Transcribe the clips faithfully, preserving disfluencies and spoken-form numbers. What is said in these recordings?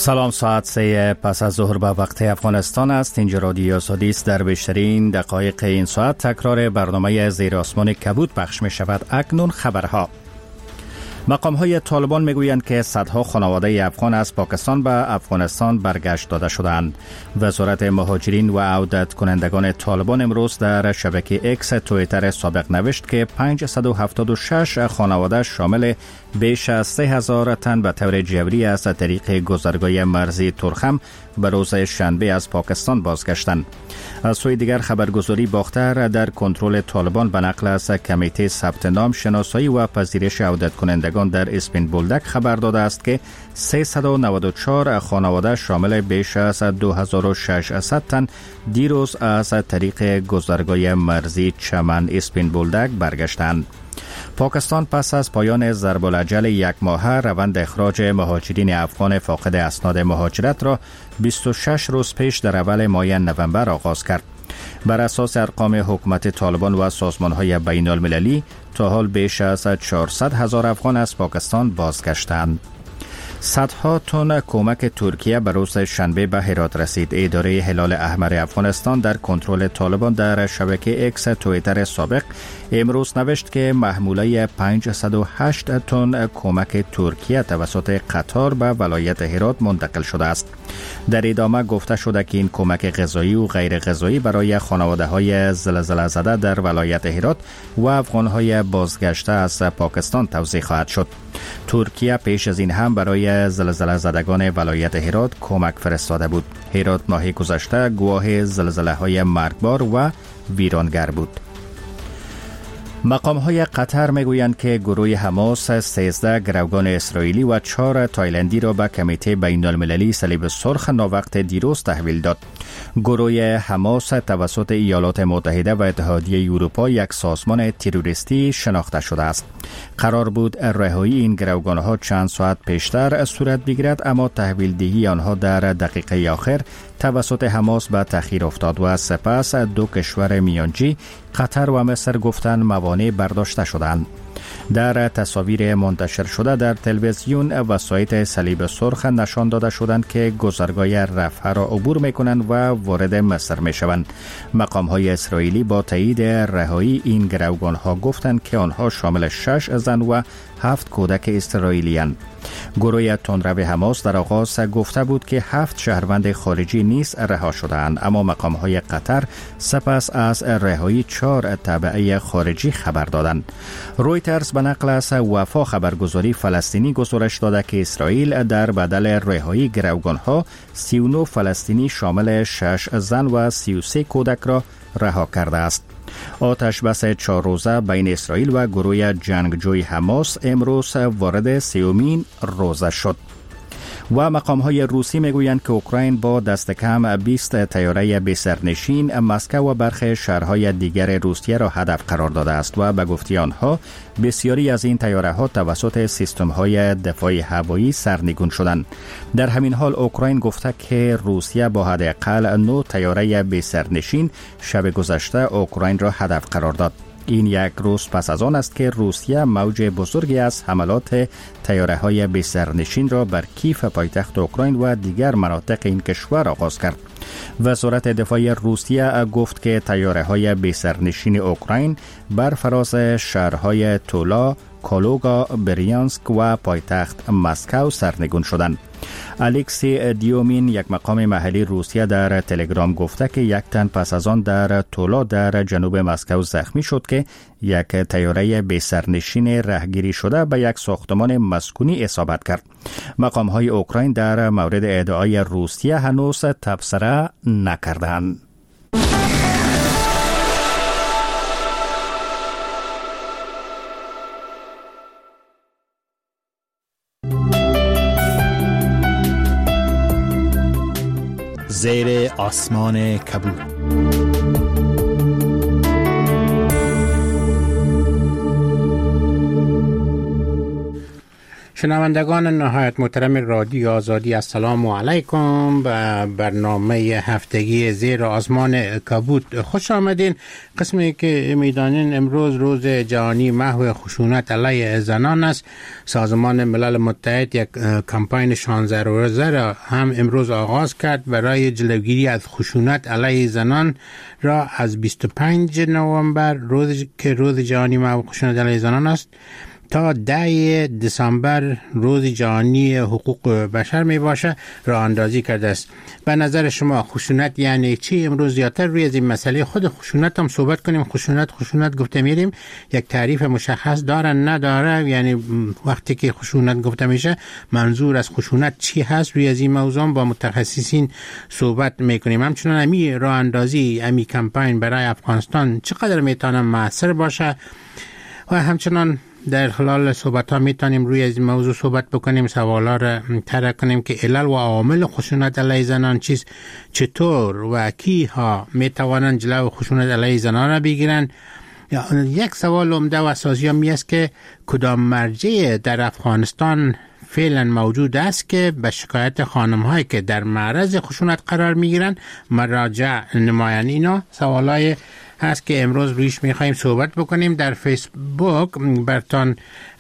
سلام، ساعت سه پس از ظهر به وقت افغانستان است. اینجا رادیو آزادی است. در بیشترین دقایق این ساعت تکرار برنامه زیر آسمان کبود پخش می شود. اکنون خبرها. مقام های طالبان می گویند که صدها خانواده افغان از پاکستان به افغانستان برگشت داده شدند. وزارت مهاجرین و عودت کنندگان طالبان امروز در شبکه اکس توییتر سابق نوشت که پانصد و هفتاد و شش خانواده شامل بیش از سه هزار تن به طور جبری از طریق گذرگاه مرزی ترخم به روز شنبه از پاکستان بازگشتند. از سوی دیگر خبرگزاری باختر در کنترل طالبان به نقل از کمیته ثبت نام، شناسایی و پذیرش عودت کنندگان در اسپین بولدک خبر داده است که سیصد و نود و چهار خانواده شامل بیش از دو هزار و ششصد تن دیروز از طریق گذرگاه مرزی چمن اسپین بولدک برگشتند. پاکستان پس از پایان ضرب الاجل یک ماهه روند اخراج مهاجرین افغان فاقد اسناد مهاجرت را بیست و شش روز پیش در اول ماه نوامبر آغاز کرد. بر اساس ارقام حکومت طالبان و سازمان‌های بین المللی تا حال بیش از چهارصد هزار افغان از پاکستان بازگشتند. صدها تن کمک ترکیه به روز شنبه به هرات رسید. اداره هلال احمر افغانستان در کنترل طالبان در شبکه اکس توییتر سابق امروز نوشت که محموله پانصد و هشت تن کمک ترکیه توسط قطار به ولایت هرات منتقل شده است. در ادامه گفته شده که این کمک غذایی و غیر غذایی برای خانواده های زلزله زده در ولایت هرات و افغان های بازگشته از پاکستان توزیع خواهد شد. ترکیه پیش از این هم برای زلزله زدگان ولایت هرات کمک فرستاده بود. هرات ماه گذشته گواه زلزله های مرگبار و ویرانگر بود. مقام های قطر میگویند که گروه حماس سیزده گروگان اسرائیلی و چهار تایلندی را به کمیته بین المللی صلیب سرخ ناوقت دیروز تحویل داد. گروه حماس توسط ایالات متحده و اتحادیه اروپا یک سازمان تروریستی شناخته شده است. قرار بود رهایی این گروگان ها چند ساعت پیشتر صورت بگیرد، اما تحویل دهی آنها در دقیقه آخر توسط حماس به تأخیر افتاد و سپس دو کشور میانجی قطر و مصر گفتند موانع برداشته شدند. در تصاویر منتشر شده در تلویزیون و سایت صلیب سرخ نشان داده شدند که گذرگاه رفح را عبور میکنند و وارد مصر میشوند. مقام های اسرائیلی با تایید رهایی این گروگان ها گفتند که آنها شامل شش زن و هفت کودک اسرائیلی اند. گروه تندرو حماس در آغاز گفته بود که هفت شهروند خارجی نیز رها شدند، اما مقام های قطر سپس از رهایی چهار تبعه خارجی خبر دادند. رویترز به نقل از وفا خبرگزاری فلسطینی گزارش داده که اسرائیل در بدل رهایی گروگان ها سی و نه فلسطینی شامل شش زن و سی و سه کودک را رها کرده است. آتش بس چهار روزه بین اسرائیل و گروه جنگجوی حماس امروز وارد سیومین روزه شد. و مقام های روسی میگویند که اوکراین با دست کم بیست طیاره بی سرنشین مسکو و برخی شهرهای دیگر روسیه را هدف قرار داده است و به گفته آنها بسیاری از این طیاره ها توسط سیستم های دفاعی هوایی سرنگون شدند. در همین حال اوکراین گفته که روسیه با حداقل نه طیاره بی سرنشین شب گذشته اوکراین را هدف قرار داد. این یک روز پس از آن است که روسیه موج بزرگی از حملات طیاره‌های بی سرنشین را بر کیف پایتخت اوکراین و دیگر مناطق این کشور آغاز کرد. وزارت دفاع روسیه گفت که طیاره‌های بی سرنشین اوکراین بر فراز شهرهای تولا، کالوگا، بریانسک و پایتخت مسکو سرنگون شدند. الکسی دیومین، یک مقام محلی روسیه، در تلگرام گفته که یک تن پس از آن در تولا در جنوب مسکو زخمی شد که یک طیاره بی سرنشین رهگیری شده به یک ساختمان مسکونی اصابت کرد. مقام های اوکراین در مورد ادعای روسیه هنوز تبصره نکردند. زیر آسمان کبود. شنوندگان نهایت محترم رادیو آزادی، السلام علیکم. به برنامه هفتگی زیر آسمان کبوت خوش آمدین. قسمی که میدانین امروز روز جهانی محو خشونت علیه زنان است. سازمان ملل متحد یک کمپاین شانزده روزه را هم امروز آغاز کرد برای جلوگیری از خشونت علیه زنان را از بیست و پنجم نوامبر، روزی که روز جهانی محو خشونت علیه زنان است، تا ده دسامبر روز جهانی حقوق بشر می باشه راه اندازی کرده است. به نظر شما خشونت یعنی چی؟ امروز زیادتر روی از این مسئله خود خشونت هم صحبت کنیم. خشونت خشونت گفته میریم، یک تعریف مشخص داره نداره؟ یعنی وقتی که خشونت گفته میشه منظور از خشونت چی هست؟ روی از این موضوع با متخصصین صحبت میکنیم. همچنان امی راه اندازی امی کمپاین برای افغانستان چقدر میتونه موثر باشه و همچنان در خلال صحبت ها میتونیم روی از این موضوع صحبت بکنیم، سوالا را طرح کنیم که علل و عوامل خشونت علیه زنان چیست، چطور و کی ها میتوانند جلو خشونت علیه زنان را بگیرن. یک سوال عمده و اساسی هم است که کدام مرجع در افغانستان فعلا موجود است که به شکایت خانم هایی که در معرض خشونت قرار میگیرن مراجع نمایند. اینا سوالای هست که امروز رویش میخواییم صحبت بکنیم. در فیسبوک برتان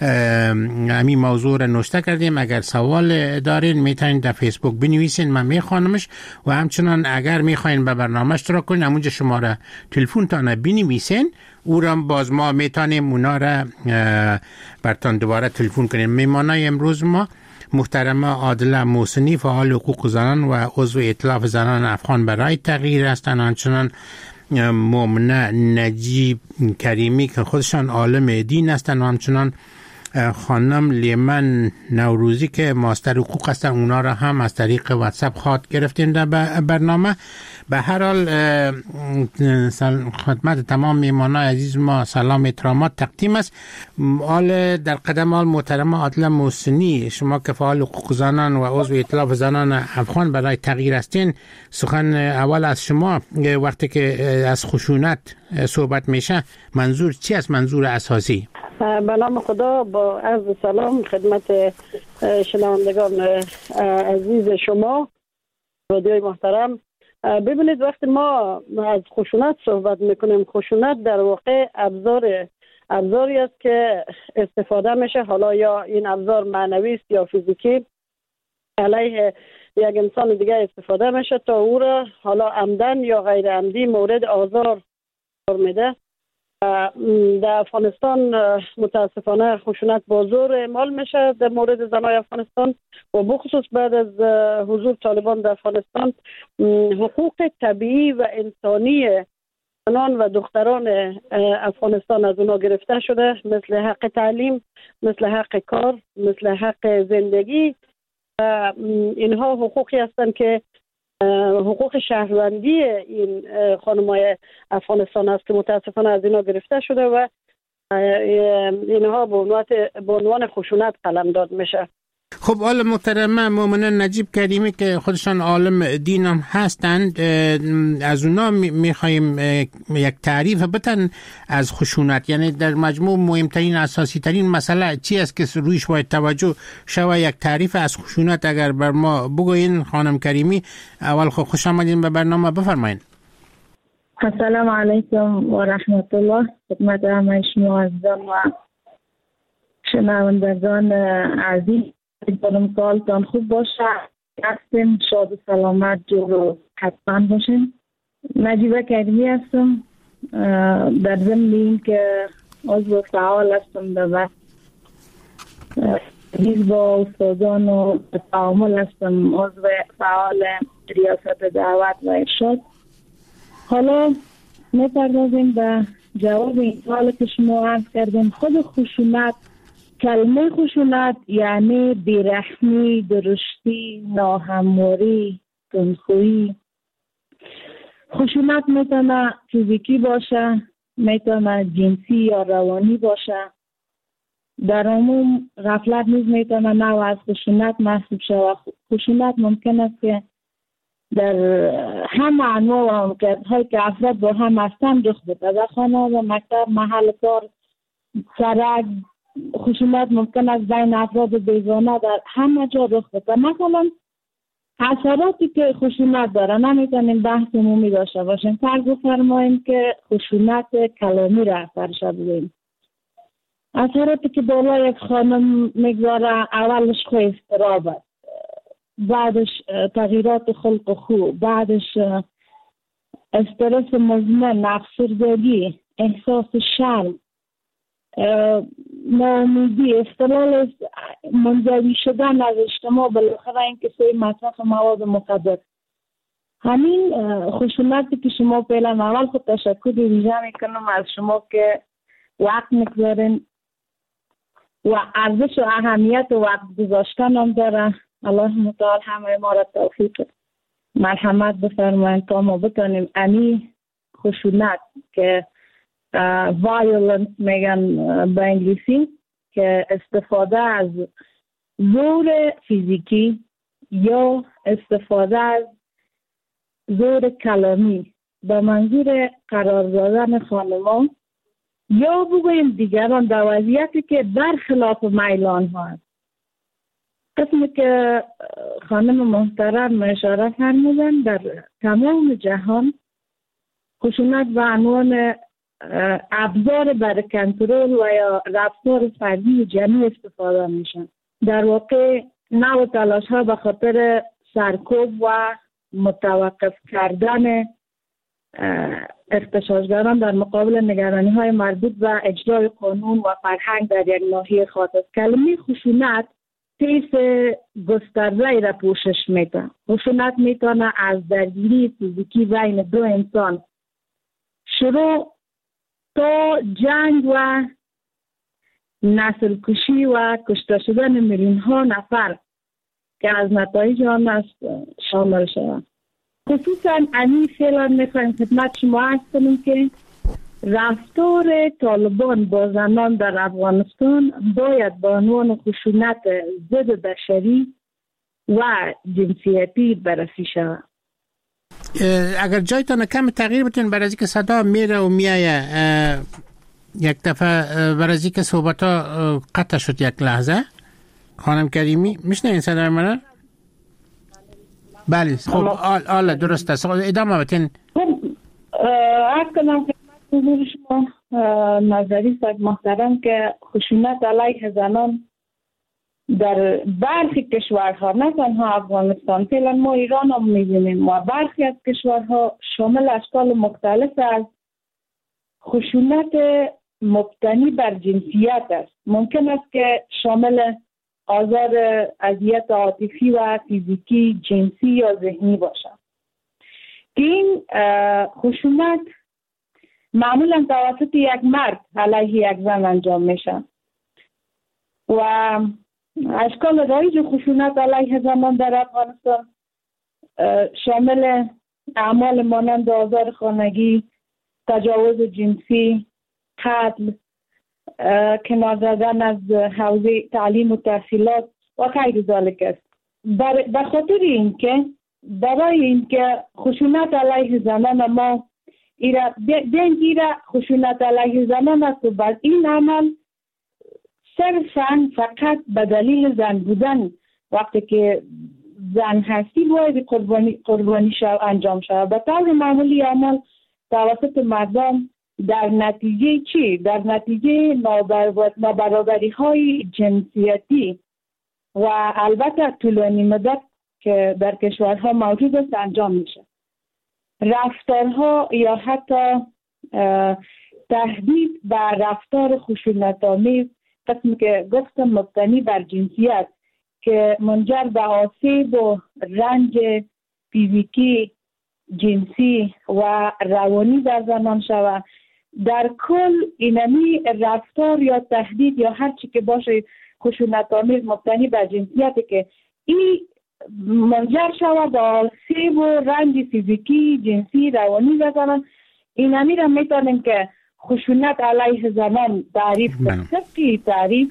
همین موضوع را نوشته کردیم. اگر سوال دارین میتونین در فیسبوک بنویسین، من میخوانمش. و همچنان اگر میخواین به برنامه اشتراک کنین، همونجا شماره تلفن تانه بنویسین، او را باز ما میتونیم اونا را برتان دوباره تلفن کنیم. میمانای امروز ما محترمه عادله محسنی، فعال حقوق زنان و عضو ائتلاف زنان افغان برای تغییر هستند. همچنان مؤمنه نجیب کریمی که خودشان عالم دین هستند و همچنان خانم لیمن نوروزی که ماستر حقوق هستن. اونا را هم از طریق واتساپ خواد گرفتیم در برنامه. به هر حال خدمت تمام میهمانان عزیز ما سلام احترامات تقدیم است. حال در قدم حال محترمه عادله محسنی، شما که فعال حقوق زنان و عضو ائتلاف زنان افغان برای تغییر هستین، سخن اول از شما. وقتی که از خشونت صحبت میشه منظور چی است؟ منظور اساسی. به نام خدا، با عرض سلام خدمت شنوندگان عزیز شما رادیوی محترم. ببینید وقتی ما از خشونت صحبت میکنیم، خشونت در واقع ابزار ابزاری است که استفاده میشه، حالا یا این ابزار معنوی است یا فیزیکی، علیه یک انسان دیگه استفاده میشه تا او را حالا عمدن یا غیر عمدی مورد آزار قرار میده. در افغانستان متاسفانه خشونت با زور اعمال میشه در مورد زنای افغانستان و بخصوص بعد از حضور طالبان در افغانستان حقوق طبیعی و انسانی زنان و دختران افغانستان از اونا گرفته شده، مثل حق تعلیم، مثل حق کار، مثل حق زندگی. اینها حقوقی هستند که حقوق شهروندی این خانمای افغانستان است که متاسفانه از اینا گرفته شده و اینها به عنوان خشونت قلمداد میشه. خب حالا محترمه مؤمنه نجیب کریمی که خودشان عالم دین هم هستند، از اونا میخواییم یک تعریف بتن از خشونت. یعنی در مجموع مهمترین اساسی ترین مسئله چی است که رویش باید توجه شود؟ یک تعریف از خشونت اگر بر ما بگوین خانم کریمی. اول خب خوش آمدین به برنامه، بفرمایید. السلام علیکم و رحمت الله. خدمت همه شما عزیزان و شنوندگان عزیز، امیدوارم سالتان خوب باشه، هستیم شاد و سلامت جور و حتما باشیم. نجیبه کریمی هستم، در ضمن این که عضو فعال هستم در حزب با استادان و تعامل هستم، عضو فعال ریاست دعوت و ارشاد. حالا می‌پردازیم به جواب این سوال که شما عرض کردیم. خود خشونت، کلمه خشونت یعنی بیرحمی، درشتی، ناهمواری، تندخویی. خشونت میتونه فیزیکی باشه، میتونه جنسی یا روانی باشه. در عموم غفلت نیز میتونه نوع از خشونت محسوب شود. خشونت ممکن است که در همه انواع و موقعیت‌هایی که افراد با هم هستند رخ بده، در خانه و مکتب، محل کار، سرک، خشونت ممکن است بین افراد بیگانه در همه جا رخ بده. مثلا اثراتی که خشونت داره نمیتونیم بحث عمومی داشته باشیم. فرض بفرماییم که خشونت کلامی را فرض بگیریم. اثراتی که بالای یک خانم میگذاره اولش خو اضطراب است، بعدش تغییرات خلق و خو، بعدش استرس مزمن، افسردگی، احساس شرم، ناامیدی، اختلال منزوی شدن از اجتماع، بالاخره اینکه سوی مصرف مواد مخدر. همین خشونتی که شما فعلا اول خود تشکر ویژه میکنم از شما که وقت میگذارین و ارزش و اهمیت و وقت گذاشتن هم داره. الله متعال همه ما را توفیق مرحمت بفرمایید تا ما بتونیم امی خشونت که وایولنس میگن به انگلیسی، که استفاده از زور فیزیکی یا استفاده از زور کلامی به منظور قرار دادن خانمان یا بگوییم دیگران در وضعیتی که برخلاف میل آنها است. قسمی که خانم محترم اشاره فرمودن در تمام جهان خشونت به عنوان ابزار برای کنترل و یا رفتار فردی و جمعی استفاده میشن. در واقع نوع تلاش ها به خاطر سرکوب و متوقف کردن اغتشاشگران در مقابل نگرانی های مربوط به اجرای قانون و فرهنگ در یک ناحیه خاص است. کلمه خشونت طیف گسترده را پوشش میده. خشونت میتونه از درگیری فیزیکی بین دو انسان شروع تا جنگ و نسل کشی و کشته شدن میلیون ها نفر که از نتایج آن است شامل شود. خصوصا امی فعلا میخوایم خدمت شما عرض کنیم که رفتار طالبان با زنان در افغانستان باید به عنوان خشونت ضد بشری و جنسیتی بررسی شود. اگر جایتان کم تغییر بتون برای اینکه صدا میره و میایه یک دفعه برای اینکه صحبت ها قطع شد یک لحظه. خانم کریمی میشنوین صدای منو؟ بله خب آله درست است. ادامه بتین. خب عرض کنم حضور شما نظری صاحب محترم که خشونت علیه زنان در برخی کشورها، نه تنها افغانستان، فعلا ما ایران هم میبینیم و برخی از کشورها شامل اشکال مختلف از خشونت مبتنی بر جنسیت است. ممکن است که شامل آزار اذیت عاطفی و فیزیکی، جنسی یا ذهنی باشد. این خشونت معمولا توسط یک مرد علیه یک زن انجام میشه و اشکال رایج خشونت علیه زنان در افغانستان شامل اعمال مانند آزار خانگی، تجاوز جنسی، قتل، کنار زدن از حوزه تعلیم و تحصیلات و غیر ذالک است. به خاطر اینکه برای اینکه خشونت علیه زنان ما ایرا بینگیره خشونت علیه زنان است و بعد این عمل صرفاً فقط به دلیل زن بودن، وقتی که زن هستی باید قربانی قربانی شو انجام شود. به طور معمولی عمل توسط مردم در نتیجه چی؟ در نتیجه نابرابری های جنسیتی و البته طولانی مدت که در کشورها موجود است انجام میشه. رفتارها یا حتی تهدید بر رفتار خشونت‌آمیز، قسمی که گفتم مبتنی بر جنسیت، که منجر به آسیب و رنج فیزیکی، جنسی و روانی در زنان شود. در کل اینمی رفتار یا تهدید یا هر چی که باشه خشونت‌آمیز مبتنی بر جنسیت که این منجر شود به آسیب و رنج فیزیکی، جنسی، روانی در زنان، اینمی را میتونیم که خشونت علیه زنان تعریف کنیم. طبقی تعریف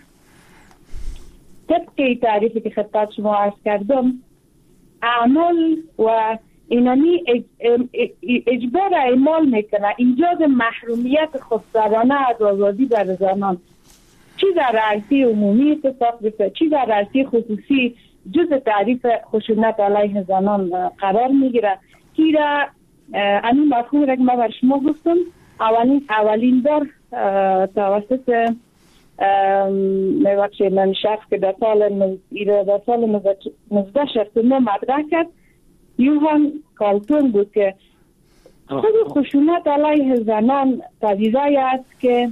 طبقی تعریفی که خدمت شما عرض کردم، اعمال و اینمی اجبار اعمال میکنه ایجاد محرومیت خودسرانه از آزادی بر زنان، چه چی در عرصه عمومی اتفاق بیفته، چی در عرصه خصوصی جز تعریف خشونت علیه زنان قرار میگیره. که را همین مفهوم را که ما بر شما گفتم اولین اولین بار توسط میبخشید من شخص که در سال در سال نوزده شصت و نه مطرح کرد، یوهان کالتون بود که خود خشونت علیه زنان پدیده است که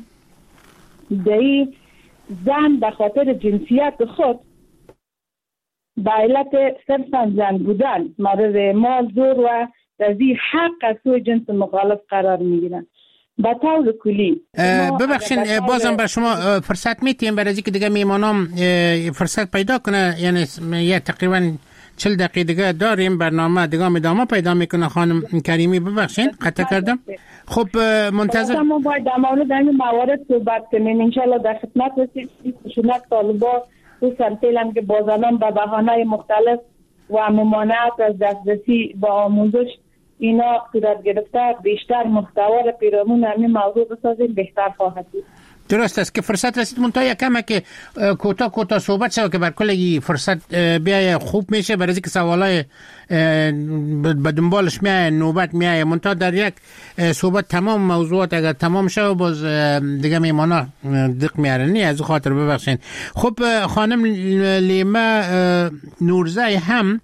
دهی زن به خاطر جنسیت خود به علت صرفا زن بودن مورد مال زور و تضییع حق از سوی جنس مخالف قرار میگیرن. به طور کلی ببخشین بازم بر شما فرصت میتیم برای اینکه دیگه میمانم فرصت پیدا کنه، یعنی یه تقریبا چل دقیقه دیگه داریم برنامه دیگه ادامه پیدا میکنه. خانم کریمی ببخشین قطع کردم. خب منتظر ما باید در مورد این موارد صحبت کنیم ان شاء الله در خدمت هستیم. خشونت طالبا خصوصا فعلا که با زنان به بهانه‌های مختلف و ممانعت از دسترسی به آموزش اینا صورت گرفته، بیشتر محتوا را پیرامون همین موضوع بسازیم بهتر خواهد بود. درست است که فرصت رسید منتها یکمه که کوتاه کوتاه صحبت شد که بر کلی فرصت بیای خوب میشه، برای اینکه سوالای به دنبالش میای نوبت میای منتها در یک صحبت تمام موضوعات اگر تمام شه باز دیگه میمانا دق میارنی، از خاطر ببخشین. خب خانم لیما نورزی هم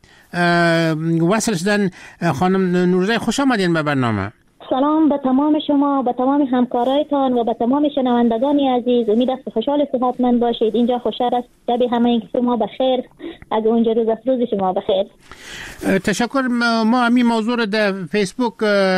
وصل شدن. خانم نورزی خوش آمدین به برنامه. سلام به تمام شما، به تمام همکارایتان و به تمام شنوندگانی عزیز. امید است خوشحال و صحتمند باشید. اینجا خوشحال است شب همه این شما بخیر، از اونجا روز از روز شما بخیر. تشکر. ما همین موضوع رو در فیسبوک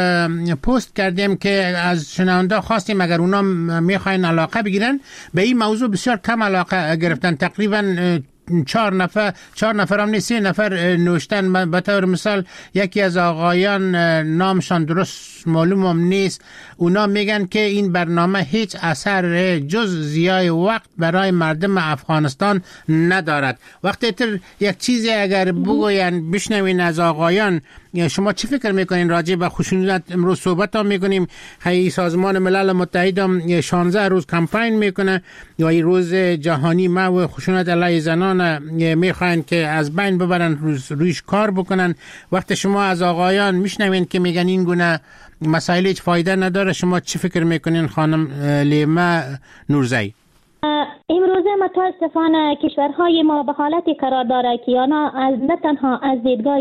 پست کردیم که از شنونده خواستیم اگر اونا میخواین علاقه بگیرن به این موضوع. بسیار کم علاقه گرفتن، تقریبا چهار نفر چهار نفر هم نیست سه نفر نوشتن. به طور مثال یکی از آقایان نامشان درست معلوم هم نیست، اونا میگن که این برنامه هیچ اثر جز ضیاع وقت برای مردم افغانستان ندارد. وقتی تر یک چیزی اگر بگوین بشنوین از آقایان، شما چی فکر میکنین راجع به خشونت؟ امروز صحبت هم میکنیم، هی سازمان ملل متحد هم شانزده روز کمپین میکنه و این روز جهانی محو خشونت علیه زنان میخواین که از بین ببرن، روز رویش کار بکنن. وقتی شما از آقایان میشنوین که میگن این گونه مسائل هیچ فایده نداره، شما چی فکر میکنین خانم لیما نورزی؟ امروزه متاسفانه کشورهای ما به حالتی قرار داره که آنها نه تنها از دیدگاه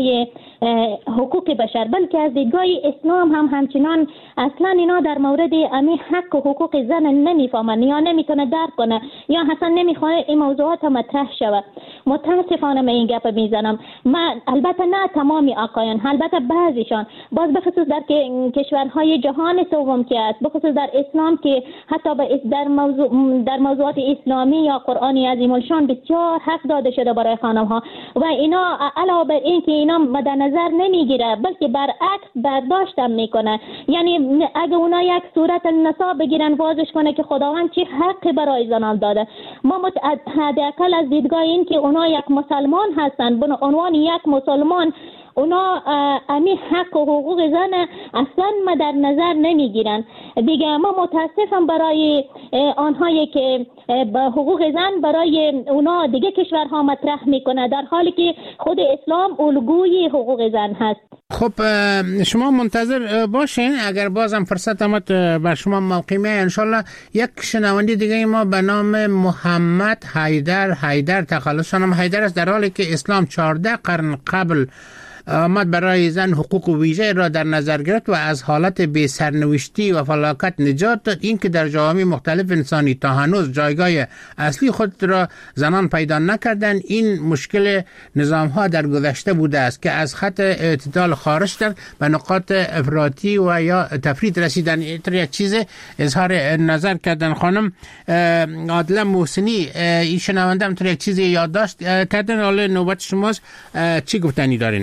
حقوق بشر بلکه از دیدگاه اسلام هم همچنان اصلا اینا در مورد امی حق و حقوق زن نمیفهمن یا نمیتونه درک کنه یا اصلا نمیخواد این موضوعات مطرح شود. متاسفانه من این گپ میزنم. من البته نه تمامی آقایان، البته بعضیشان، باز به خصوص در کشورهای جهان سوم که است، به خصوص در اسلام که حتی در موضوع در موضوعات اسلامی یا قرآنی عظیم الشان بسیار حق داده شده برای خانم ها و اینا علاوه بر این که اینا مد نظر نمیگیره بلکه برعکس برداشت هم میکنه. یعنی اگه اونا یک صورت نساء بگیرن واضح کنه که خداوند چه حقی برای زنان داده، ما حداقل از دیدگاه این که اونا یک مسلمان هستن، به عنوان یک مسلمان اونا امی حق و حقوق زن اصلا ما در نظر نمیگیرن دیگه. ما متاسفم برای آنهایی که حقوق زن برای اونا دیگه کشورها مطرح میکنه، در حالی که خود اسلام الگوی حقوق زن هست. خب شما منتظر باشین، اگر بازم فرصت آمد بر شما موقع میاد انشالله. یک شنونده دیگه ما به نام محمد حیدر حیدر تخلصشان هم حیدر است، در حالی که اسلام چهارده قرن قبل آمد برای زن حقوق ویژه را در نظر گرفت و از حالت بی سرنوشتی و فلاکت نجات داد. این که در جوامع مختلف انسانی تا هنوز جایگاه اصلی خود را زنان پیدا نکردند، این مشکل نظام ها در گذشته بوده است که از خط اعتدال خارج شدند و نقاط افراطی و یا تفرید رسیدن. اینطور یک چیز اظهار نظر کردن. خانم عادله محسنی این شنونده هم یک چیزی یادداشت کردن، حالا نوبت شماست، چی گفتنی دارین؟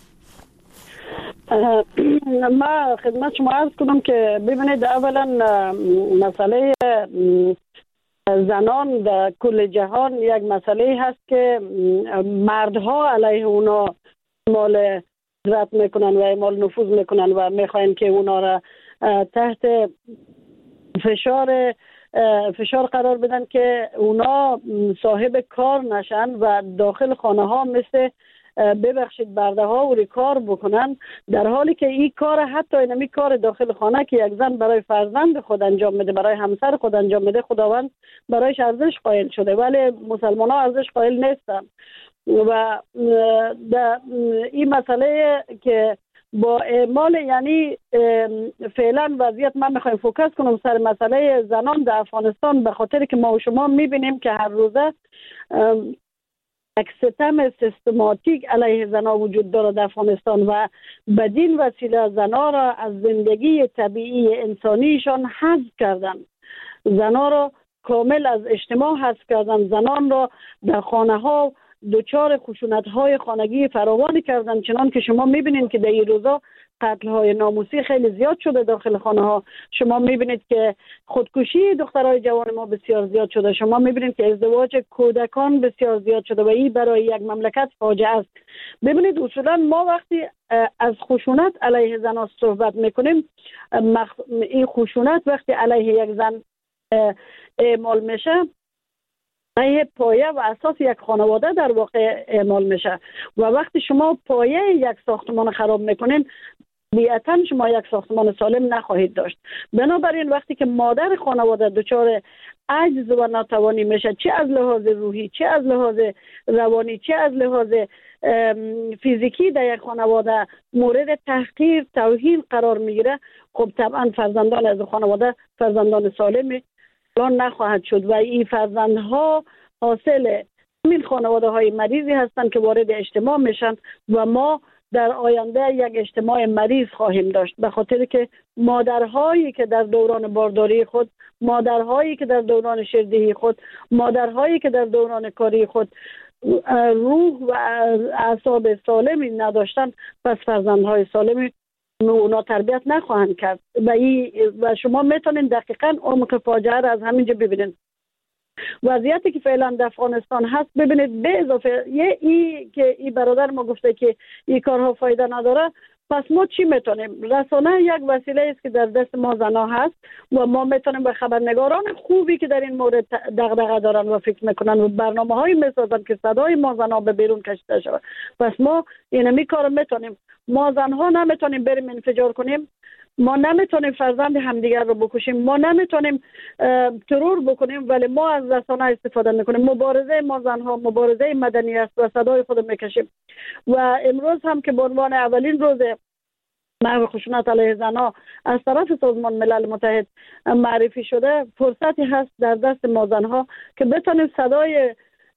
ما خدمت شما عرض کنم که ببینید اولا مسئله زنان در کل جهان یک مسئله هست که مردها علیه اونا مال قدرت میکنن و مال نفوذ میکنن و میخواین که اونا را تحت فشار فشار قرار بدن که اونا صاحب کار نشن و داخل خانه ها مثل ببخشید برده ها و کار بکنن، در حالی که این کار حتی اینمی کار داخل خانه که یک زن برای فرزند خود انجام میده، برای همسر خود انجام میده، خداوند برایش ارزش قائل شده، ولی مسلمان ها ارزش قائل نیستن. و این مسئله که با اعمال یعنی فعلا وضعیت من میخوایم فوکس کنم سر مسئله زنان در افغانستان، به خاطر که ما و شما میبینیم که هر روزه یک ستم سیستماتیک علیه زنان وجود داره در افغانستان و بدین وسیله زنان را از زندگی طبیعی انسانیشان حذف کردن، زنان را کامل از اجتماع حذف کردن، زنان را در خانه ها دوچار خشونت های خانگی فراوانی کردن، چنان که شما میبینید که در این روزا قتل های ناموسی خیلی زیاد شده داخل خانه ها. شما میبینید که خودکشی دخترای جوان ما بسیار زیاد شده، شما میبینید که ازدواج کودکان بسیار زیاد شده و این برای یک مملکت فاجعه است. ببینید اصولا ما وقتی از خشونت علیه زنان صحبت میکنیم، این خشونت وقتی علیه یک زن اعمال میشه این پایه و اساس یک خانواده در واقع اعمال میشه و وقتی شما پایه یک ساختمان خراب میکنین طبیعتاً شما یک ساختمان سالم نخواهید داشت. بنابراین وقتی که مادر خانواده دچار عجز و ناتوانی میشه، چه از لحاظ روحی، چه از لحاظ روانی، چه از لحاظ فیزیکی در یک خانواده مورد تحقیر، توهین قرار میگیره، خب طبعا فرزندان از خانواده فرزندان سالمی نخواهد شد و این فرزندها حاصل این خانواده های مریضی هستند که وارد اجتماع میشن و ما در آینده یک اجتماع مریض خواهیم داشت، به خاطر که مادرهایی که در دوران بارداری خود، مادرهایی که در دوران شیردهی خود، مادرهایی که در دوران کاری خود روح و اعصاب سالمی نداشتن، پس فرزندهای سالمی اونا تربیت نخواهند کرد و, و شما میتونین دقیقاً عمق فاجعه را از همینجا ببینید. وضعیتی که فعلا در افغانستان هست، ببینید به اضافه یه ای که این برادر ما گفته که این کارها فایده نداره، پس ما چی میتونیم؟ رسانه یک وسیله است که در دست ما زنا هست و ما میتونیم به خبرنگاران خوبی که در این مورد دغدغه دارن و فکر میکنن و برنامه‌هایی میسازن که صدای ما زنا به بیرون کشیده شود، پس ما اینمی کارو میتونیم. ما زنها نمیتونیم بریم انفجار کنیم، ما نمیتونیم فرزند همدیگر رو بکشیم، ما نمیتونیم ترور بکنیم، ولی ما از رسانه استفاده میکنیم. مبارزه ما زنها مبارزه مدنی است و صدای خود میکشیم و امروز هم که به عنوان اولین روز محو خشونت علیه زنها از طرف سازمان ملل متحد معرفی شده، فرصتی هست در دست ما زنها که بتونیم صدای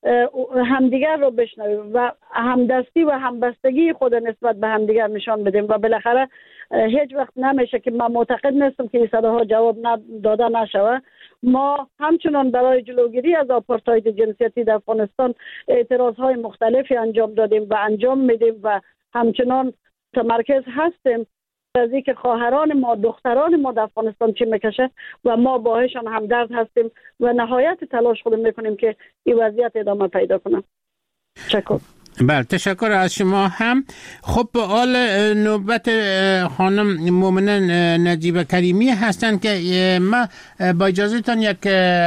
همدیگر رو بشنویم و همدستی و همبستگی خود نسبت به همدیگر نشان بدیم و بالاخره هیچ وقت نمیشه که من معتقد نیستم که این صداها جواب داده نشوه. ما همچنان برای جلوگیری از آپارتاید جنسیتی در افغانستان اعتراضهای مختلفی انجام دادیم و انجام میدیم و همچنان متمرکز هستیم از اینکه خواهران ما، دختران ما در افغانستان چی میکشه و ما باهاشان همدرد هستیم و نهایت تلاش خود میکنیم که این وضعیت ادامه پیدا کنه. تشکر. بله تشکر از شما هم. خب به حال نوبت خانم مومنه نجیب کریمی هستند که ما با اجازهتان یک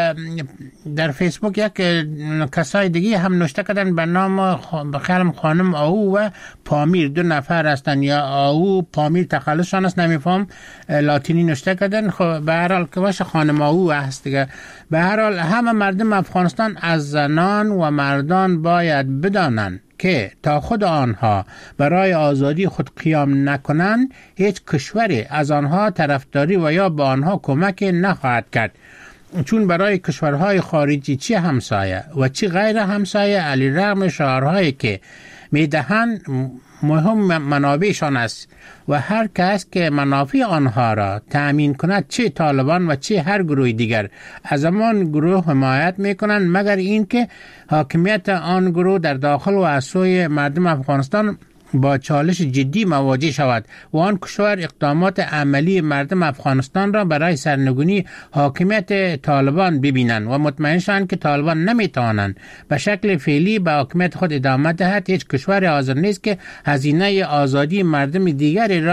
در فیسبوک یک کسای دیگه هم نوشته کردن به نام بخیرم خانم آو و پامیر، دو نفر هستن، یا آو پامیر تخلصشان است نمیفهم، لاتینی نوشته کردن. خب به هر حال که باشه خانم آو هست دیگه. به هر حال همه مردم افغانستان از زنان و مردان باید بدانند که تا خود آنها برای آزادی خود قیام نکنند هیچ کشوری از آنها طرفداری و یا به آنها کمک نخواهد کرد، چون برای کشورهای خارجی چه همسایه و چه غیر همسایه علی رغم شعارهایی که میدهند مهم منابعشان است و هر کس که منافع آنها را تأمین کند، چه طالبان و چه هر گروه دیگر، از همان گروه حمایت میکنند، مگر اینکه حاکمیت آن گروه در داخل و از سوی مردم افغانستان با چالش جدی مواجه شود و آن کشور اقدامات عملی مردم افغانستان را برای سرنگونی حاکمیت طالبان ببینند و مطمئن شوند که طالبان نمیتوانند به شکل فعلی به حاکمیت خود ادامه دهد. هیچ کشور حاضر نیست که هزینه آزادی مردم دیگری را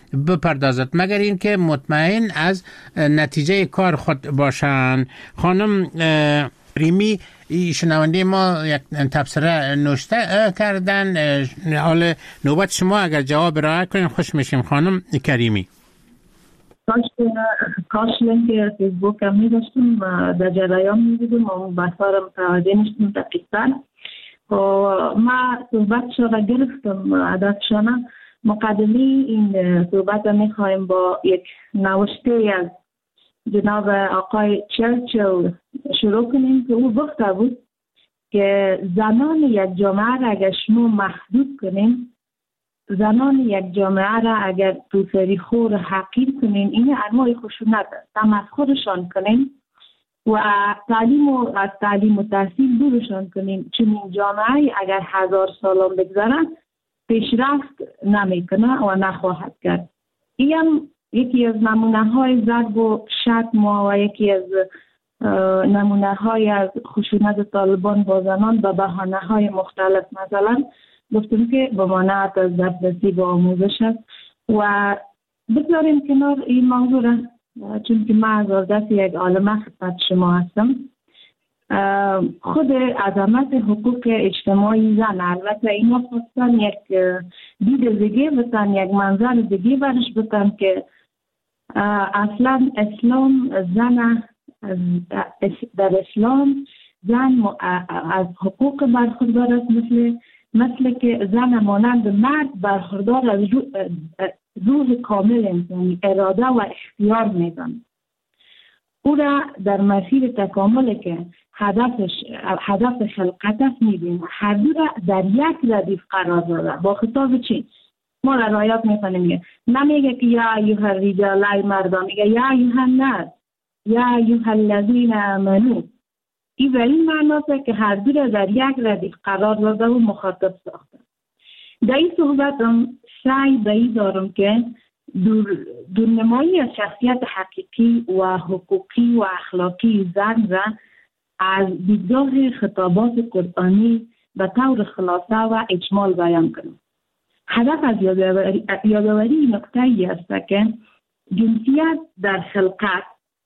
بپردازد مگر اینکه مطمئن از نتیجه کار خود باشند. خانم ریمی شنونده ما یک تبصره نوشته کردن، حال نوبت شما اگر جواب رعایت کنین خوش میشیم. خانم کریمی. کاش کاش لینک فیسبوک هم می‌داشتیم و در جریان می‌بودیم و بحثا را متوجه می‌شدیم دقیقاً. و ما صحبتش را گرفتم عددشانه. مقدمی این صحبت را می‌خوایم با یک نوشته از جناب آقای چرچل شروع کنیم که او گفته بود که زنان یک جامعه را اگر شما محدود کنیم، زنان یک جامعه را اگر توسری خور حقیر کنین، این انواع خشونت تمسخرشان کنین و تعلیم و از تعلیم و تحصیل دورشان کنین، چون این جامعه اگر هزار سال بگذره پیشرفت نمیکنه و نخواهد کرد. این یکی از نمونه های ضرب و شتم و یکی از نمونه های از خشونت طالبان با زنان به بهانه های مختلف. مثلا گفتم که به مانعت از دسترسی به آموزش است و بگذاریم کنار این موضوع را، چون که من از دست یک عالمه خدمت شما هستم. خود عظمت حقوق اجتماعی زن، البته اینا خواستن یک دید دیگه بتن، یک منظر دیگه برش بتن که اصلا اسلام زن در اسلام زن از حقوق برخوردار است، مثل مثل که زن مانند مرد برخوردار از روح کامل انسانی، اراده و اختیار میدن. او را در مسیر تکامل که هدفش هدف خلقت است میبینه. هر دو را در یک ردیف قرار داده. با خطاب چی؟ ما را رعایت میکنیم. نمیگه که یا ایها الرجال، ای مردان، میگه یا ایها الناس، یا ایها الذین آمنو. این به این معناست که هر دو را در یک ردیف قرار داده و مخاطب ساخته. در این صحبتم سعی به این دارم که دور دورنمایی از شخصیت حقیقی و حقوقی و اخلاقی زن را از دیدگاه خطابات قرآنی به طور خلاصه و اجمال بیان کنم. هدف از یادآوری یادآوری نکته‌ای است که جنسیت در خلقت،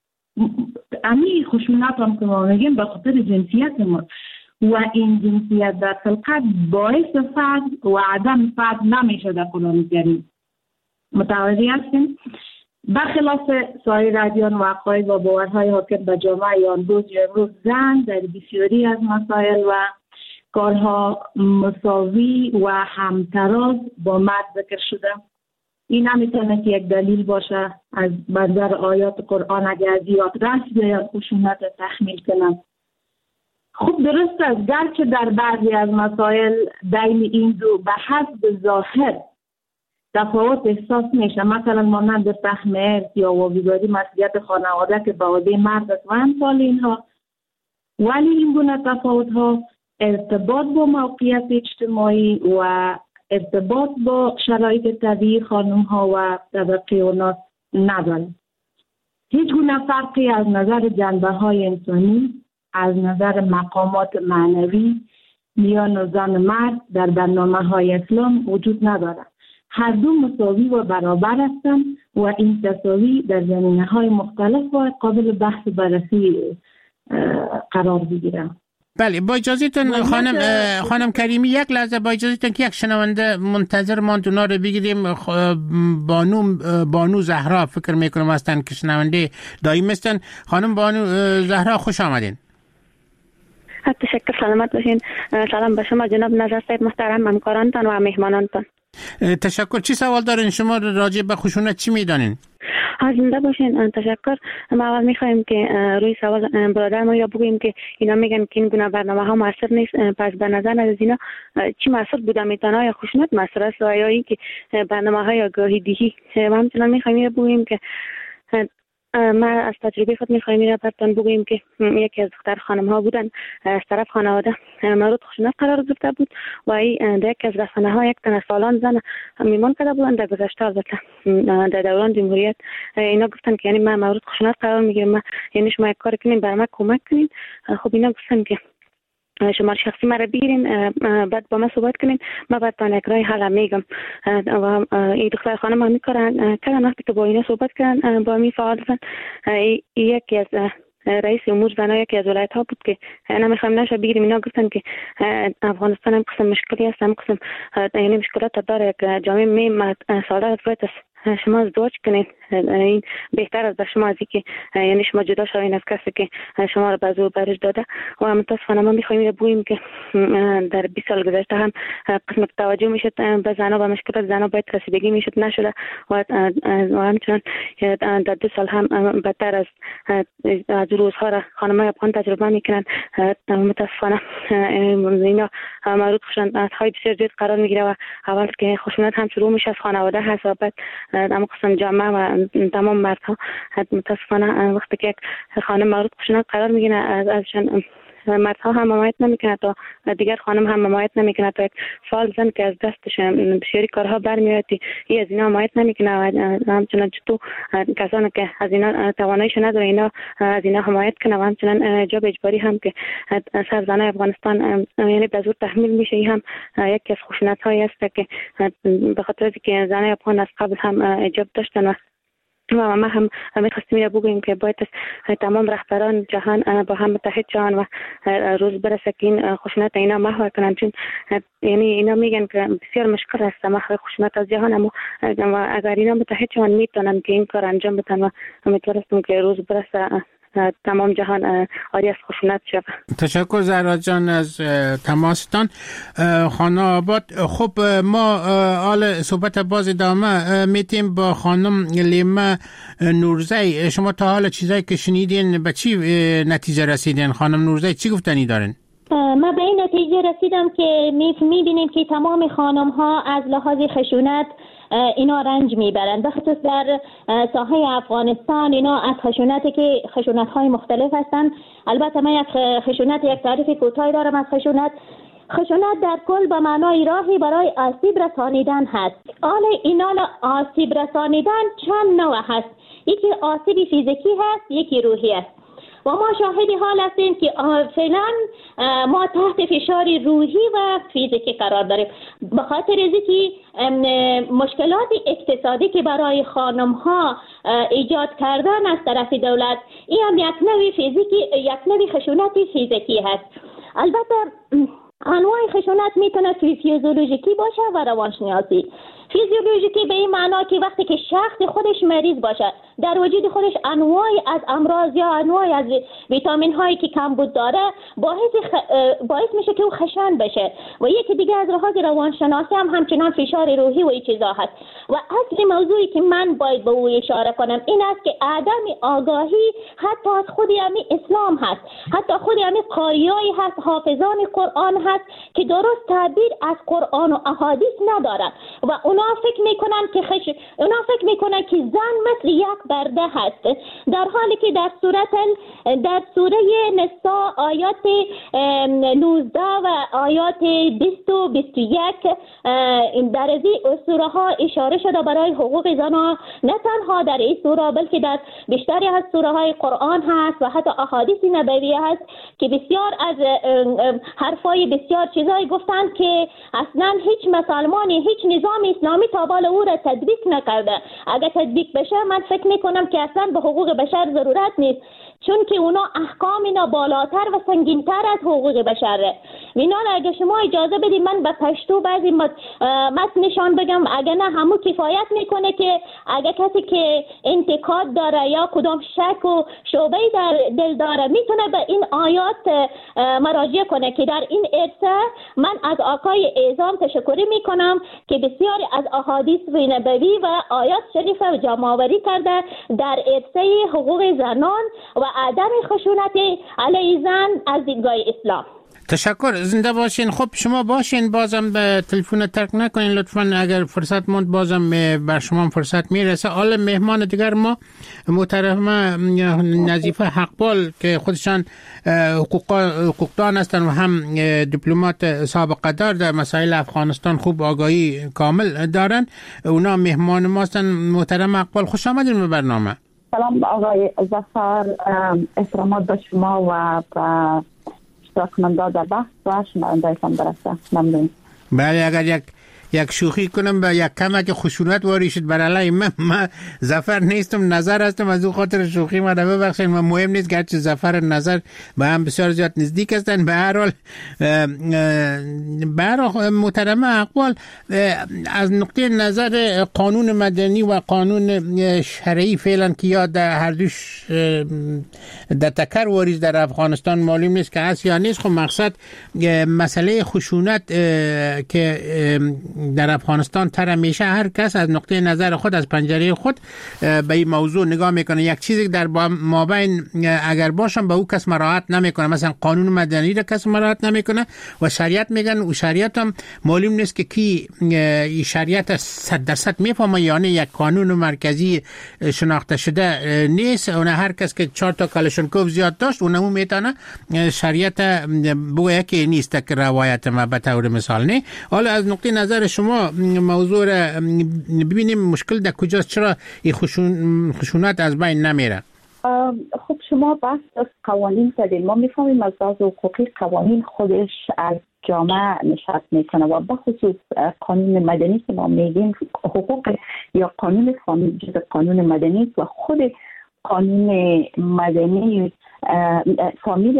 امی خشونت هم که ما میگیم به خاطر جنسیت ما، و این جنسیت در خلقت باعث فقر و عدم فقر نمیشه در قرآن کریم. متوجه هستیم؟ برخلاف سایر ادیان و عقاید و باورهای حاکم به جامعه امروز یا امروز، زن در بسیاری از مسائل و کارها مساوی و همتراز با مرد ذکر شده. این نمیتونه که یک دلیل باشه از منظر آیات قرآن اگر از یاد رفت یا خشونت تحمیل کنند. خوب درست است گرچه در بعضی از مسائل بین این دو به حسب ظاهر تفاوت احساس میشه، مثلا مانند فهم ارث یا واگذاری مسئولیت خانواده که به عهده مرد است و امثال اینها، ولی این گونه تفاوت ها ارتباط با موقعیت اجتماعی و ارتباط با شرایط طبیعی خانم ها و طبقه اوناس نداره. هیچ گونه فرقی از نظر جنبه های انسانی، از نظر مقامات معنوی میان زن و مرد در برنامه های اسلام وجود نداره. هر دو مساوی و برابر هستند و این تساوی در زمینه های مختلف و قابل بحث بررسی قرار بگیره. بله، با اجازهتون خانم خانم کریمی یک لحظه با اجازهتون که یک شنونده منتظر ماند اونا رو بگیریم. بانو بانو زهرا فکر میکنم هستن که شنونده دائم هستن. خانم بانو زهرا خوش آمدین. تشکر، سلامت باشین. سلام به شما جناب نظر صاحب محترم، همکارانتان و مهمانانتان. تشکر. چی سوال دارین شما راجع به خشونت چی میدانین؟ زنده باشین. تشکر. ما اول میخوایم که روی سوال برادر ما یا بگوییم که اینا میگن که این گونه برنامه ها موثر نیست، پس به نظر از اینا چی موثر بوده میتونه؟ یا خشونت موثر است و یا اینکه برنامه های آگاهی دهی؟ ما همچنان میخوایم بگوییم که ما از تجربه خود میخوایم میره براتون بگوییم که یکی از دختر خانم ها بودن از طرف خانواده مورد خشونت قرار گرفته بود و این در یک از رسانه ها یک تن سالان زن میمان کرده بودن. در گذشته البته در دوران جمهوریت اینا گفتن که یعنی ما مورد خشونت قرار میگیریم، یعنی شما یک کار کنین برای ما کمک کنین. خب اینا گفتن که شماره شخصی مرا بگیرین، بعد با من صحبت کنین، من بعد تا یک رای حل میگم. و این دختر خانم هم میکردن کردن وقتی که با اینا صحبت کردن با می فعال بودن. یکی از رئیس امور زنان یکی از ولایت ها بود که اینا میخوایم نشه بگیریم، اینا گفتن که افغانستان هم قسم مشکلی هست، هم قسم یعنی مشکلات داره که جامعه می سالات باید شما ازدواج کنید، این بهتر از شما از که یعنی شما جدا شوین از کسی که شما را به زور برش داده. و متاسفانه ما میخوایم بگوییم که در بیست سال گذشته هم قسم توجه میشد به زنها و مشکلات زنها باید رسیدگی میشد نشده و همچنان در دو سال هم بدتر از از روزها را خانم‌های افغان تجربه میکنند. متاسفانه اینا مورد خشونت های بسیار زیاد قرار میگیره و اول که خشونت هم شروع میشه از خانواده هست و بعد در قسم جامعه و تمام مردها. متاسفانه وقتی که خانم مورد خشونت قرار میگیره از ازشان مردها هم حمایت نمیکنه تا دیگر خانم هم حمایت نمیکنه تا یک فال زن که از دستش بسیاری کارها برمیاد ای از اینا حمایت نمیکنه و همچنان تو کسانی که از اینا تواناییش نداره اینا از اینا حمایت کنه و همچنان اجاب اجباری هم که سر زنای افغانستان یعنی به زور تحمیل میشه. ای هم یکی از خشونت هایی است که به خاطر اینکه زنای افغان از قبل هم اجاب داشتن و و ما هم می‌خواستیم بگوییم که باید تمام رهبران جهان با هم متحد شوند و روز برسه که این خشونت اینا محو کنند، چون یعنی اینا میگن که بسیار مشکل است محو خشونت از جهان، اما اگر اینا متحد شوند میتونن که این کار انجام بدن و امیدوارم که روز برسه تمام جهان آری از خشونت شود. تشکر زهرا جان از تماستان. خانم آباد. خب ما حال صحبت باز ادامه میتیم با خانم لیما نورزی. شما تا حال چیزایی که شنیدین به چی نتیجه رسیدین؟ خانم نورزی چی گفتنی دارین؟ ما به این نتیجه رسیدم که میبینیم که تمام خانم ها از لحاظ خشونت اینا رنج میبرند، بخصوص در ساحه افغانستان اینا از خشونتی که خشونت های مختلف هستند. البته من یک خشونت یک تعریف کوتاهی دارم از خشونت. خشونت در کل به معنای راهی برای آسیب رسانیدن هست. حالا اینا آسیب رسانیدن چند نوع هست، یکی آسیب فیزیکی هست، یکی روحی است و ما شاهد حال هستیم که فعلا ما تحت فشار روحی و فیزیکی قرار داریم به خاطر اینکه مشکلات اقتصادی که برای خانم ها ایجاد کردن از طرف دولت، این هم یک نوع فیزیکی یک نوع خشونت فیزیکی هست. البته انواع خشونت میتونه فیزیولوژیکی باشه و روانشناسی. فیزیولوژیکی به این معنا که وقتی که شخص خودش مریض باشه، در وجود خودش انواعی از امراض یا انواعی از ویتامین هایی که کمبود داره، باعث خ... باعث میشه که او خشن بشه. و یکی دیگه از لحاظ روانشناسی هم همچنان فشار روحی و این چیزا هست. و اصل موضوعی که من باید به او اشاره کنم این است که عدم آگاهی حتی از خود همین اسلام هست، حتی خود همین قاریایی هست، حافظان قرآن هست که درست تعبیر از قرآن و احادیث ندارن و اونا فکر میکنن که خش... اونا فکر میکنن که زن مثل یک برده هست، در حالی که در سوره در سوره نساء آیات نوزده و آیات بیست و بیست و یک در این سوره ها اشاره شده برای حقوق زنان، نه تنها در این سوره بلکه در بیشتری از سوره های قرآن هست و حتی احادیث نبوی هست که بسیار از حرفای بسیار چیزایی گفتند که اصلا هیچ مسلمانی هیچ نظام اسلامی تا بالا او را تطبیق نکرده. اگر تطبیق بشه من فکر میکنم که اصلا به حقوق بشر ضرورت نیست، چون که اونا احکام اینا بالاتر و سنگینتر از حقوق بشره. اینا اگه شما اجازه بدید من به پشتو بعضی متنشان بگم، اگه نه همون کفایت میکنه که اگه کسی که انتقاد داره یا کدام شک و شبهه در دل داره میتونه به این آیات مراجعه کنه که در این عرصه من از آقای اعظام تشکر میکنم که بسیاری از احادیث نبوی و آیات شریفه و جمع‌آوری کرده در عرصه حقوق زنان و عدم خشونت علیه زن از دیدگاه اسلام. تشکر، زنده باشین. خب شما باشین، بازم به تلفن ترک نکنین لطفاً، اگر فرصت موند بازم بر شما فرصت میرسه. حالا مهمان دیگر ما محترمه نظیفه حقبال که خودشان حقوقدان هستند و هم دیپلمات سابقه دار در مسائل افغانستان خوب آگاهی کامل دارن. اونا مهمان ما هستند. محترم حقبال خوش آمدین به برنامه. سلام آقای ظفر، احترامات به شما و اشتراک کننده در بحث و شنونده هم برسته. ممنون. بله، اگر یک یک شوخی کنم به یک کمک خشونت واری شد بر علیه من، من ظفر نیستم، نظر هستم، از اون خاطر شوخی من ببخشید. من مهم نیست گرچه ظفر نظر به هم بسیار زیاد نزدیک هستند. به هر حال به هر حال محترمه اقبال، از نقطه نظر قانون مدنی و قانون شرعی فعلا که یا در هر دوش در تکر واریز در افغانستان معلوم نیست که هست یا نیست. خب مقصد مسئله خشونت که در افغانستان تر همیشه هر کس از نقطه نظر خود، از پنجره خود به این موضوع نگاه میکنه. یک چیزی در مابین اگر باشم به او کس مراعات نمیکنه، مثلا قانون مدنی را کس مراعات نمیکنه و شریعت میگن و شریعت هم معلوم نیست که کی شریعت صد درصد میفهمه، یعنی یک قانون مرکزی شناخته شده نیست. اون هر کس که چهار تا کالاشنکوف زیاد داشت اونمو میتونه شریعت بگه که نیست که روایت ما به طور مثال نه. حالا از نقطه نظر شما موضوع را ببینیم مشکل در کجاست، چرا این خشون خشونت از بین نمیره؟ خب شما بحث از قوانین کردین. ما میفهمیم از لحاظ حقوقی قوانین خودش از جامعه نشأت میکنه و بخصوص قانون مدنی که ما میگیم حقوق یا قانون فامیل جز قانون مدنی و خود قانون مدنی فامیل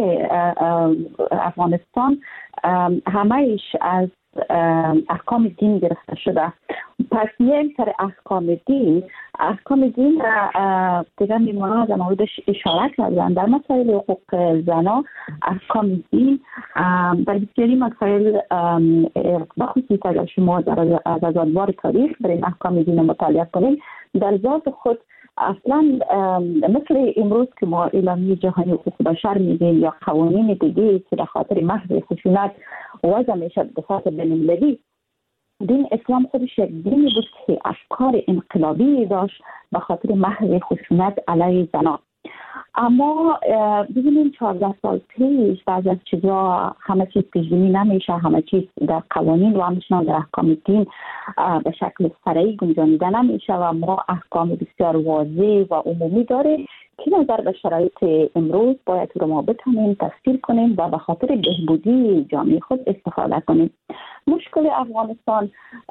افغانستان همهش از احکام دین گرفته شده. پس میایم سر احکام دین. احکام دین دیگر میمونه در موردش اشاره کردن در مسائل حقوق زنا. احکام دین در بسیاری مسائل بخصوص اگر شما در از ادوار تاریخ برین احکام دین مطالعه کنید در ذات خود اصلا مثل امروز که ما اعلامیه جهانی حقوق بشر میگیم یا قوانین دیگه که در خاطر محض خشونت وضع میشه به صورت بین‌المللی، دین اسلام خودش یک دینی بود که افکار انقلابی داشت به خاطر محض خشونت علیه زنان. اما ببینیم چهارده سال پیش بعضی از چیزا همه چیز پیش‌بینی نمیشه، همه چیز در قوانین و همچنان در احکام دین به شکل فرعی گنجانیده نمیشه و ما احکام بسیار واضح و عمومی داره که نظر به شرایط امروز باید رو ما بتونیم تفسیر کنیم و به خاطر بهبودی جامعه خود استفاده کنیم. مشکل افغانستان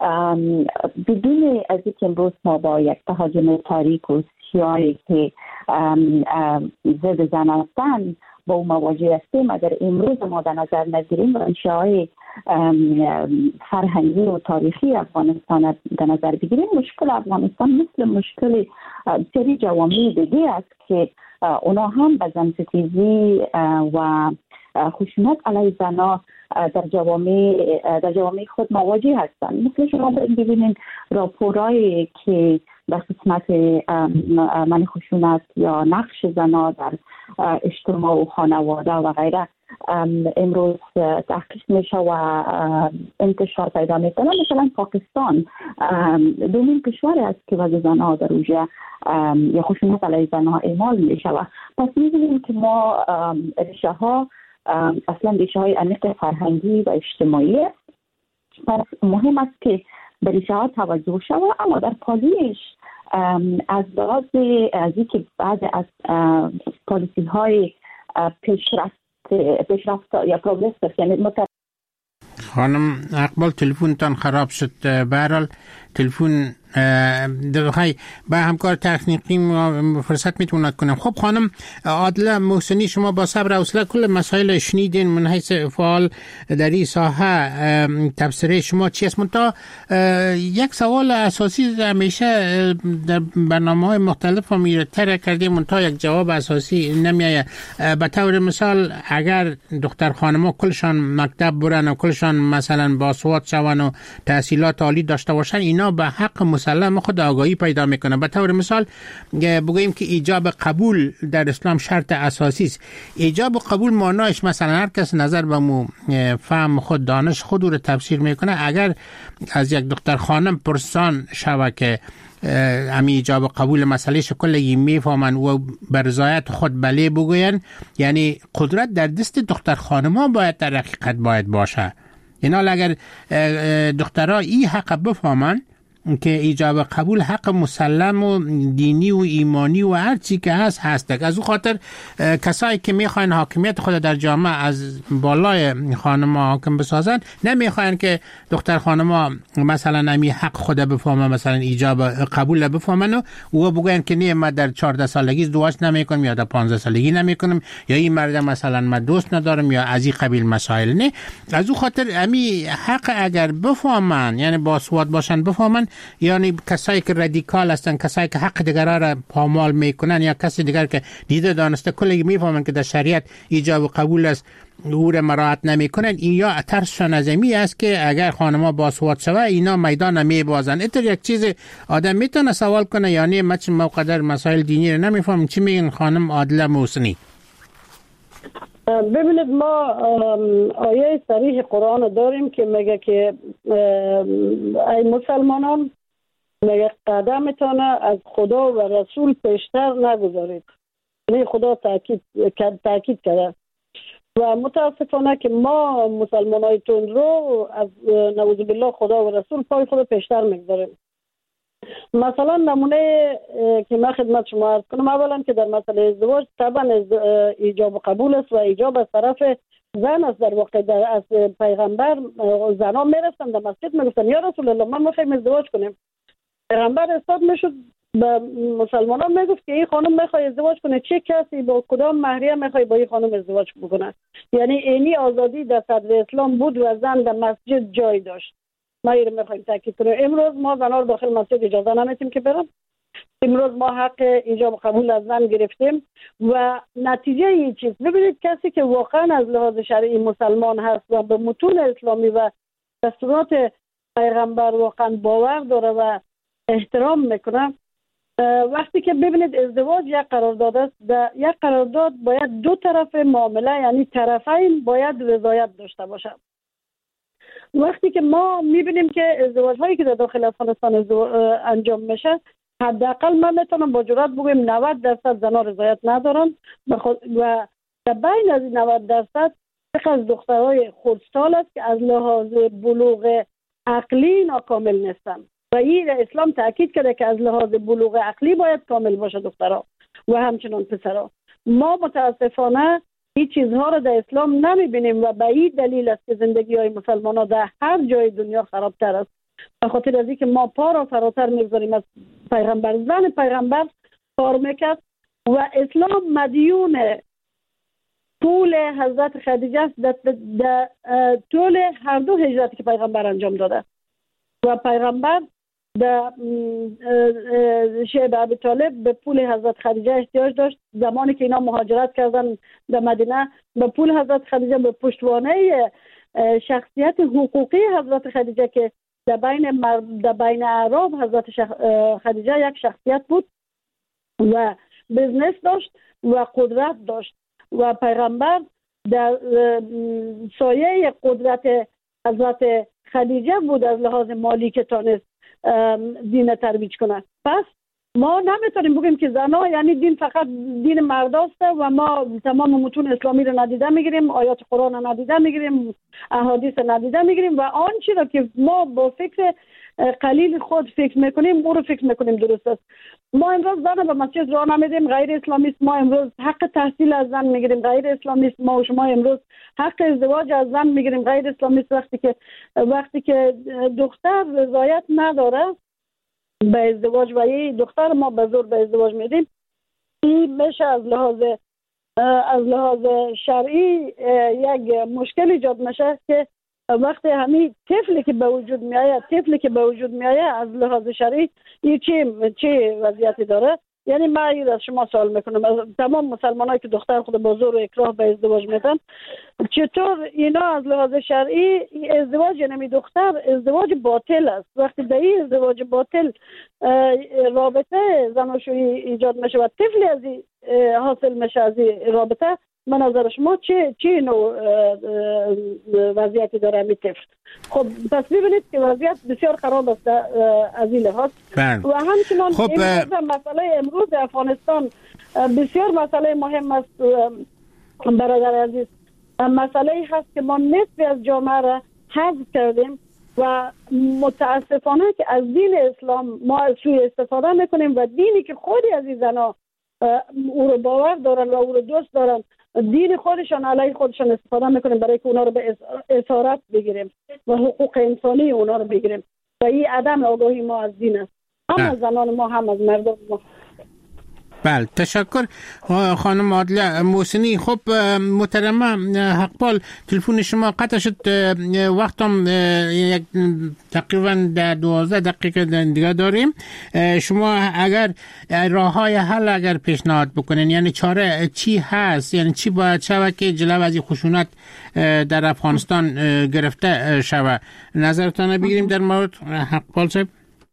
بدون از اینکه امروز ما با یک تهاجم تاریک و سیاهی که ضد زن هستند با او مواجه هستیم، اگر امروز ما در نظر نگیریم و انشاءهای فرهنگی و تاریخی افغانستان در نظر بگیریم، مشکل افغانستان مثل مشکل سری جوامع دیگه است که اونا هم به زنستیزی و خشونت علیه زنها در جوامع در جوامع خود مواجه هستند. مثل شما ببینید راپورایی که در قسمت من خشونت یا نقش زنها در اجتماع و خانواده و غیره امروز تحقیق میشه و انتشار پیدا میکنه. مثلا پاکستان دومین کشور است که وضع زنها در اونجا یا خشونت علیه زنها اعمال میشه و پس میبینیم که ما ریشه ها اصلا ریشه های عمیق فرهنگی و اجتماعی، پس مهم است که به ریشه ها توجه شود. اما در پالیش از لحاظ از اینکه بعد از پالیسی های پیشرفت پیشرفت یا پروگرس یعنی متر... خانم اقبال تلفنتان خراب شد. به هر حال تلفن دقیقی با همکار تکنیکی فرصت میتونم کنم. خب خانم عادله محسنی، شما با صبر و حوصله کل مسائل شنیدین من حیث فعال در این ساحه. تفسیر شما چی است؟ منتها یک سوال اساسی همیشه در برنامه‌های مختلف میره تر کردیم، منتها یک جواب اساسی نمیایه. به طور مثال اگر دختر خانم‌ها کلشان مکتب برن و کلشان مثلا باسواد شون و تحصیلات عالی داشته باشن، اینا به حق مسلم خود آگاهی پیدا میکنه. به طور مثال بگوییم که ایجاب قبول در اسلام شرط اساسی است. ایجاب قبول معناش مثلا هر کس نظر به مو فهم خود دانش خود رو تفسیر میکنه. اگر از یک دختر خانم پرسان شوه که امی ایجاب قبول مسئله شکلی میفهمن و برضایت خود بله بگوین، یعنی قدرت در دست دختر خانم‌ها باید در حقیقت باید باشه. اینا اگر دخترها این حق بفهمن که ایجاب قبول حق مسلم و دینی و ایمانی و هر چی که هست هست. از او خاطر کسایی که میخواین حاکمیت خود در جامعه از بالای خانم‌ها حاکم بسازن نمیخواین که دختر خانم‌ها مثلا نمی حق خود بفهمن، مثلا ایجاب قبول بفهمن و بگن که نه ما در چهارده سالگی ازدواج نمیکنم یا در پانزده سالگی نمیکنم یا این مرد مثلا ما دوست ندارم یا از این قبیل مسائل. نه، از او خاطر امی حق اگر بفهمن، یعنی باسواد باشن بفهمن، یعنی کسایی که رادیکال هستن، کسایی که حق دیگران را پامال میکنن یا کسی دیگر که دیده دانسته کلی میفهمن که در شریعت ایجاب و قبول است او را مراعات نمیکنن، این یا ترسشان از امی است که اگر خانم‌ها باسواد شوه اینا میدان نمیبازن. اینطور یک چیز آدم میتونه سوال کنه، یعنی من چه موقع مسائل دینی را نمیفهم چی میگن خانم عادله محسنی؟ ببینید ما آیه صریح قرآن داریم که میگه که ای مسلمانان، میگه قدمتان از خدا و رسول پیشتر نگذارید. یعنی خدا تاکید تاکید کرده و متاسفانه که ما مسلمانای تندرو از نعوذ بالله خدا و رسول پای خود پیشتر میگذاریم. مثلا نمونه که من خدمت شما عرض کنم، اولا که در مسئله ازدواج طبعا ایجاب و قبول است و ایجاب از طرف زن است. در واقع در از پیغمبر زنان میرفتن در مسجد میگفتن یا رسول الله ما میخوایم ازدواج کنیم. پیغمبر استاد میشد به مسلمانان میگفت که این خانم میخواد ازدواج کنه، چه کسی با کدام مهریه میخواد با این خانم ازدواج بکنه. یعنی اینی آزادی در صدر اسلام بود و زن در مسجد جای داشت. ما این رو میخوایم تاکید کنیم. امروز ما زنها رو داخل مسجد اجازه نمیدیم که برن. امروز ما حق ایجاب قبول از زن گرفتیم و نتیجه این چیز، ببینید کسی که واقعا از لحاظ شرعی مسلمان هست و به متون اسلامی و دستورات پیغمبر واقعا باور داره و احترام میکنه، وقتی که ببینید ازدواج یک قرارداد است، در یک قرارداد باید دو طرف معامله یعنی طرفین باید رضایت داشته باشند. وقتی که ما میبینیم که ازدواج هایی که در داخل افغانستان انجام میشه، حداقل من میتونم با جرات بگم نود درصد زنها رضایت ندارن و در بین از نود درصد یک از دخترای خردسال است که از لحاظ بلوغ عقلی ناکامل نیستن و این اسلام تاکید کرده که از لحاظ بلوغ عقلی باید کامل باشه دخترها و همچنان پسرها. ما متاسفانه این چیزها رو در اسلام نمیبینیم و به این دلیل است که زندگی های مسلمان ها در هر جای دنیا خرابتر است. به خاطر از اینکه ما پا را فراتر میگذاریم از پیغمبر. زن پیغمبر کار میکرد و اسلام مدیون طول حضرت خدیجه است در طول هر دو هجرتی که پیغمبر انجام داده و پیغمبر در شیب ابی طالب به پول حضرت خدیجه احتیاج داشت. زمانی که اینا مهاجرت کردن در مدینه به پول حضرت خدیجه، به پشتوانه شخصیت حقوقی حضرت خدیجه که در بین در بین اعراب حضرت شخ... خدیجه یک شخصیت بود و بزنس داشت و قدرت داشت و پیغمبر در سایه قدرت حضرت خدیجه بود از لحاظ مالی که تانست دین ترویج کنه. پس ما نمیتونیم بگیم که زنها یعنی دین فقط دین مرداست و ما تمام متون اسلامی رو ندیده میگیریم، آیات قرآن رو ندیده میگیریم، احادیث رو ندیده میگیریم و آنچه را که ما با فکر قلیل خود فکر میکنیم او رو فکر میکنیم درست است. ما امروز زن به مسجد راه نمیدیم، غیر اسلامی است. ما امروز حق تحصیل از زن میگیریم، غیر اسلامی است. ما و شما امروز حق ازدواج از زن میگیریم، غیر اسلامی است. وقتی که وقتی که دختر رضایت نداره به ازدواج و یه دختر ما به زور به ازدواج میدیم، این میشه از لحاظ از لحاظ شرعی یک مشکل ایجاد میشه که وقتی همین طفلی که به وجود میآید طفلی که به وجود میآید از لحاظ شرعی این چه چه وضعیتی داره. یعنی من این از شما سوال میکنم، از تمام مسلمانایی که دختر خود با زور و اکراه به ازدواج میدن، چطور اینا از لحاظ شرعی ازدواج یعنی دختر ازدواج باطل است؟ وقتی در این ازدواج باطل رابطه زناشویی ایجاد میشه و طفلی از حاصل میشه از این رابطه، به نظر شما چه چه نوع وضعیتی داره همین طفل؟ خب پس ببینید که وضعیت بسیار خراب است از این لحاظ. و همچنان خب مسئله امروز افغانستان بسیار مسئله مهم است برادر عزیز. مسئله هست که ما نصف از جامعه را حذف کردیم و متاسفانه که از دین اسلام ما از سوی استفاده میکنیم و دینی که خودی از این زنا او رو باور دارن و او رو دوست دارن، دین خودشان علیه خودشان استفاده میکنیم برای که اونا رو به اسارت بگیریم و حقوق انسانی اونا رو بگیریم و این عدم آگاهی ما از دین است، هم از زنان ما هم از مردم ما. بله، تشکر خانم عادله محسنی. خب محترمه حقپال، تلفن شما قطع شد، وقتم یک تقریبا در دوازده دقیقه دیگه داریم. شما اگر راه های حل اگر پیشنهاد بکنین، یعنی چاره چی هست، یعنی چی باید شود که جلو از این خشونت در افغانستان گرفته شود، نظرتان بگیریم در مورد حقپال صاحب؟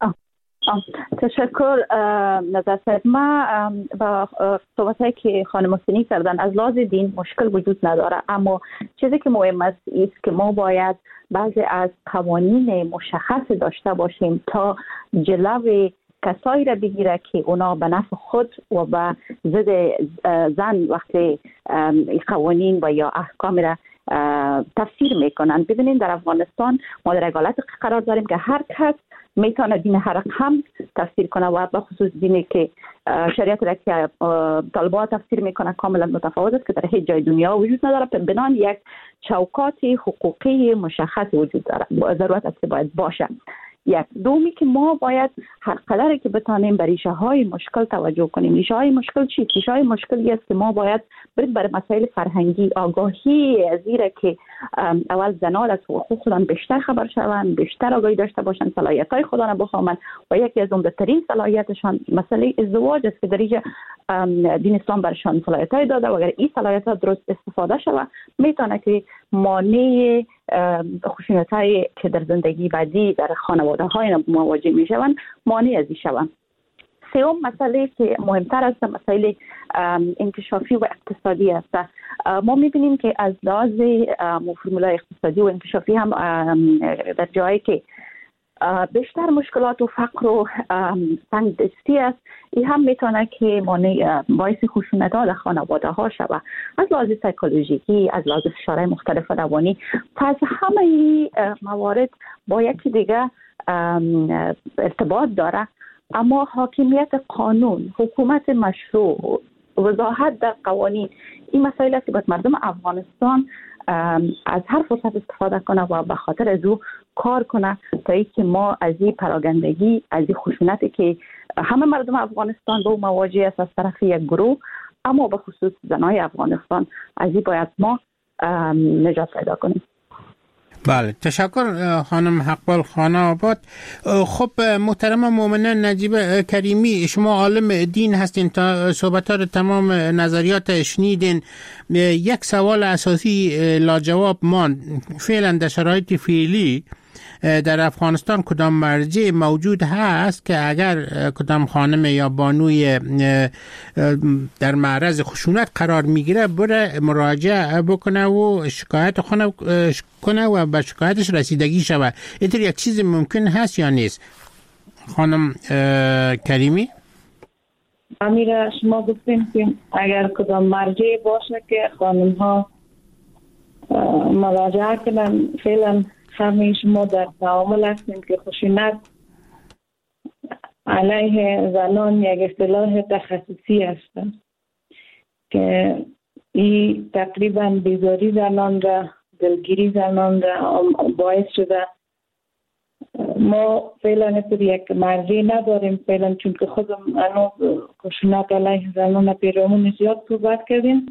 تشکر نظر صاحب. ما با صحبتایی که خانم محسنی کردن از لحاظ دین مشکل وجود نداره، اما چیزی که مهم است است که ما باید بعضی از قوانین مشخص داشته باشیم تا جلوی کسایی را بگیره که اونا به نفع خود و به ضد زن وقتی قوانین و یا احکام را تفسیر میکنن. ببینید در افغانستان ما در حالت قرار داریم که هر کس میتونه دین هر هم تفسیر کنه و به خصوص دینی که شریعت را که طالبان تفسیر میکنه کاملا متفاوت است که در هیچ جای دنیا وجود نداره. بنابراین یک چوکات حقوقی مشخص وجود داره، ضرورت است که باید باشه. یک دومی که ما باید هر قدری که بتانیم به ریشه های مشکل توجه کنیم. ریشه های مشکل چی؟ ریشه های مشکلی است که ما باید برید برای مسائل فرهنگی آگاهی از ایره که اول زنان از حقوق خودان بیشتر خبر شوند، بیشتر آگاهی داشته باشند، صلاحیت های خودان بفهمند و یکی از عمده‌ترین صلاحیتشان مسئله ازدواج است که در اینجا دین اسلام برشان صلاحیت های داده و اگر این صلاحیت ها درست استفاده شود میتونه که مانع خشونت هایی که در زندگی بعدی در خانواده های مواجه می شوند مانع از این شوند. سوم مسئله که مهمتر است مسئله انکشافی و اقتصادی است. ما میبینیم که از لحاظ فرمولای اقتصادی و انکشافی هم در جایی که بیشتر مشکلات و فقر و تنگ دستی است، این هم میتونه که مانع باعث خشونت ها در خانواده ها شود، از لحاظ سایکولوژیکی، از لحاظ فشارهای مختلف روانی. پس همه این موارد با یکی دیگه ارتباط داره، اما حاکمیت قانون، حکومت مشروع، وضاحت در قوانین، این مسائل است که باید مردم افغانستان از هر فرصت استفاده کنه و به خاطر از او کار کنه تا اینکه ما از این پراگندگی، از این خشونتی که همه مردم افغانستان با مواجه است از طرف یک گروه، اما به خصوص زنای افغانستان، از این باید ما نجات پیدا کنیم. بله، تشکر خانم حقپال خانه آباد. خب محترم مومنه نجیب کریمی، شما عالم دین هستین، تا صحبت ها رو تمام نظریات شنیدین. یک سوال اساسی لاجواب ماند، فعلا در شرایط فعلی در افغانستان کدام مرجع موجود هست که اگر کدام خانم یا بانوی در معرض خشونت قرار میگیره بره مراجعه بکنه و شکایت کنه و به شکایتش رسیدگی شود؟ اینطور یک چیز ممکن هست یا نیست؟ خانم کریمی؟ امیر، شما گفتیم که اگر کدام مرجع باشه که خانم ها مراجعه کنن، فعلا همه شما در تعامل هستیم که خشونت علیه زنان یک اصطلاح تخصصی است که این تقریبا بیزاری زنان را، دلگیری زنان را باعث شده. ما فعلا یک مرجع نداریم فعلا، چون که خودم انو خشونت علیه زنان پیرامون زیاد صحبت کردیم،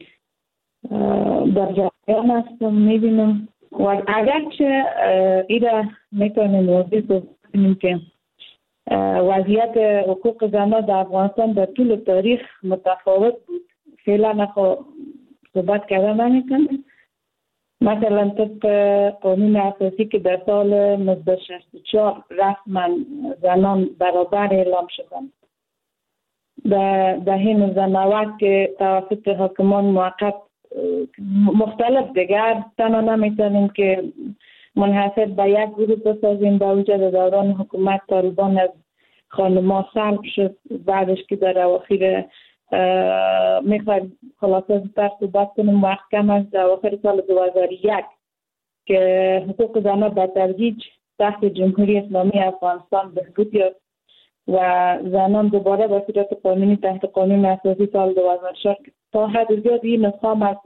در جریان هستم، میبینم و اگرچه ایره میتونیم واضح بکنیم که وضعیت حقوق زنان در افغانستان در طول تاریخ متفاوت بود. فعلا نخوا صحبت کردن نمیکنیم. مثلا طبق قانون اساسی که در سال هزار و نهصد و شصت و چهار رسما زنان برابر اعلام شدند، در دهه نوزده نود که توسط حاکمان موقت مختلف دیگر تنها نمیتونیم که منحصر به یک گروه بسازیم. با وجود دوران حکومت طالبان از خانم‌ها سلب شد، بعدش که در اواخر میخوایم خلاصه زودتر صحبت کنیم، محکم است در اواخر سال دو هزار و یک که حقوق زنان به تدریج تحت جمهوری اسلامی افغانستان بهبود یافت و زنان دوباره به صورت قانونی تحت قانون اساسی سال دو هزار و شش تا حد زیادی این مقام از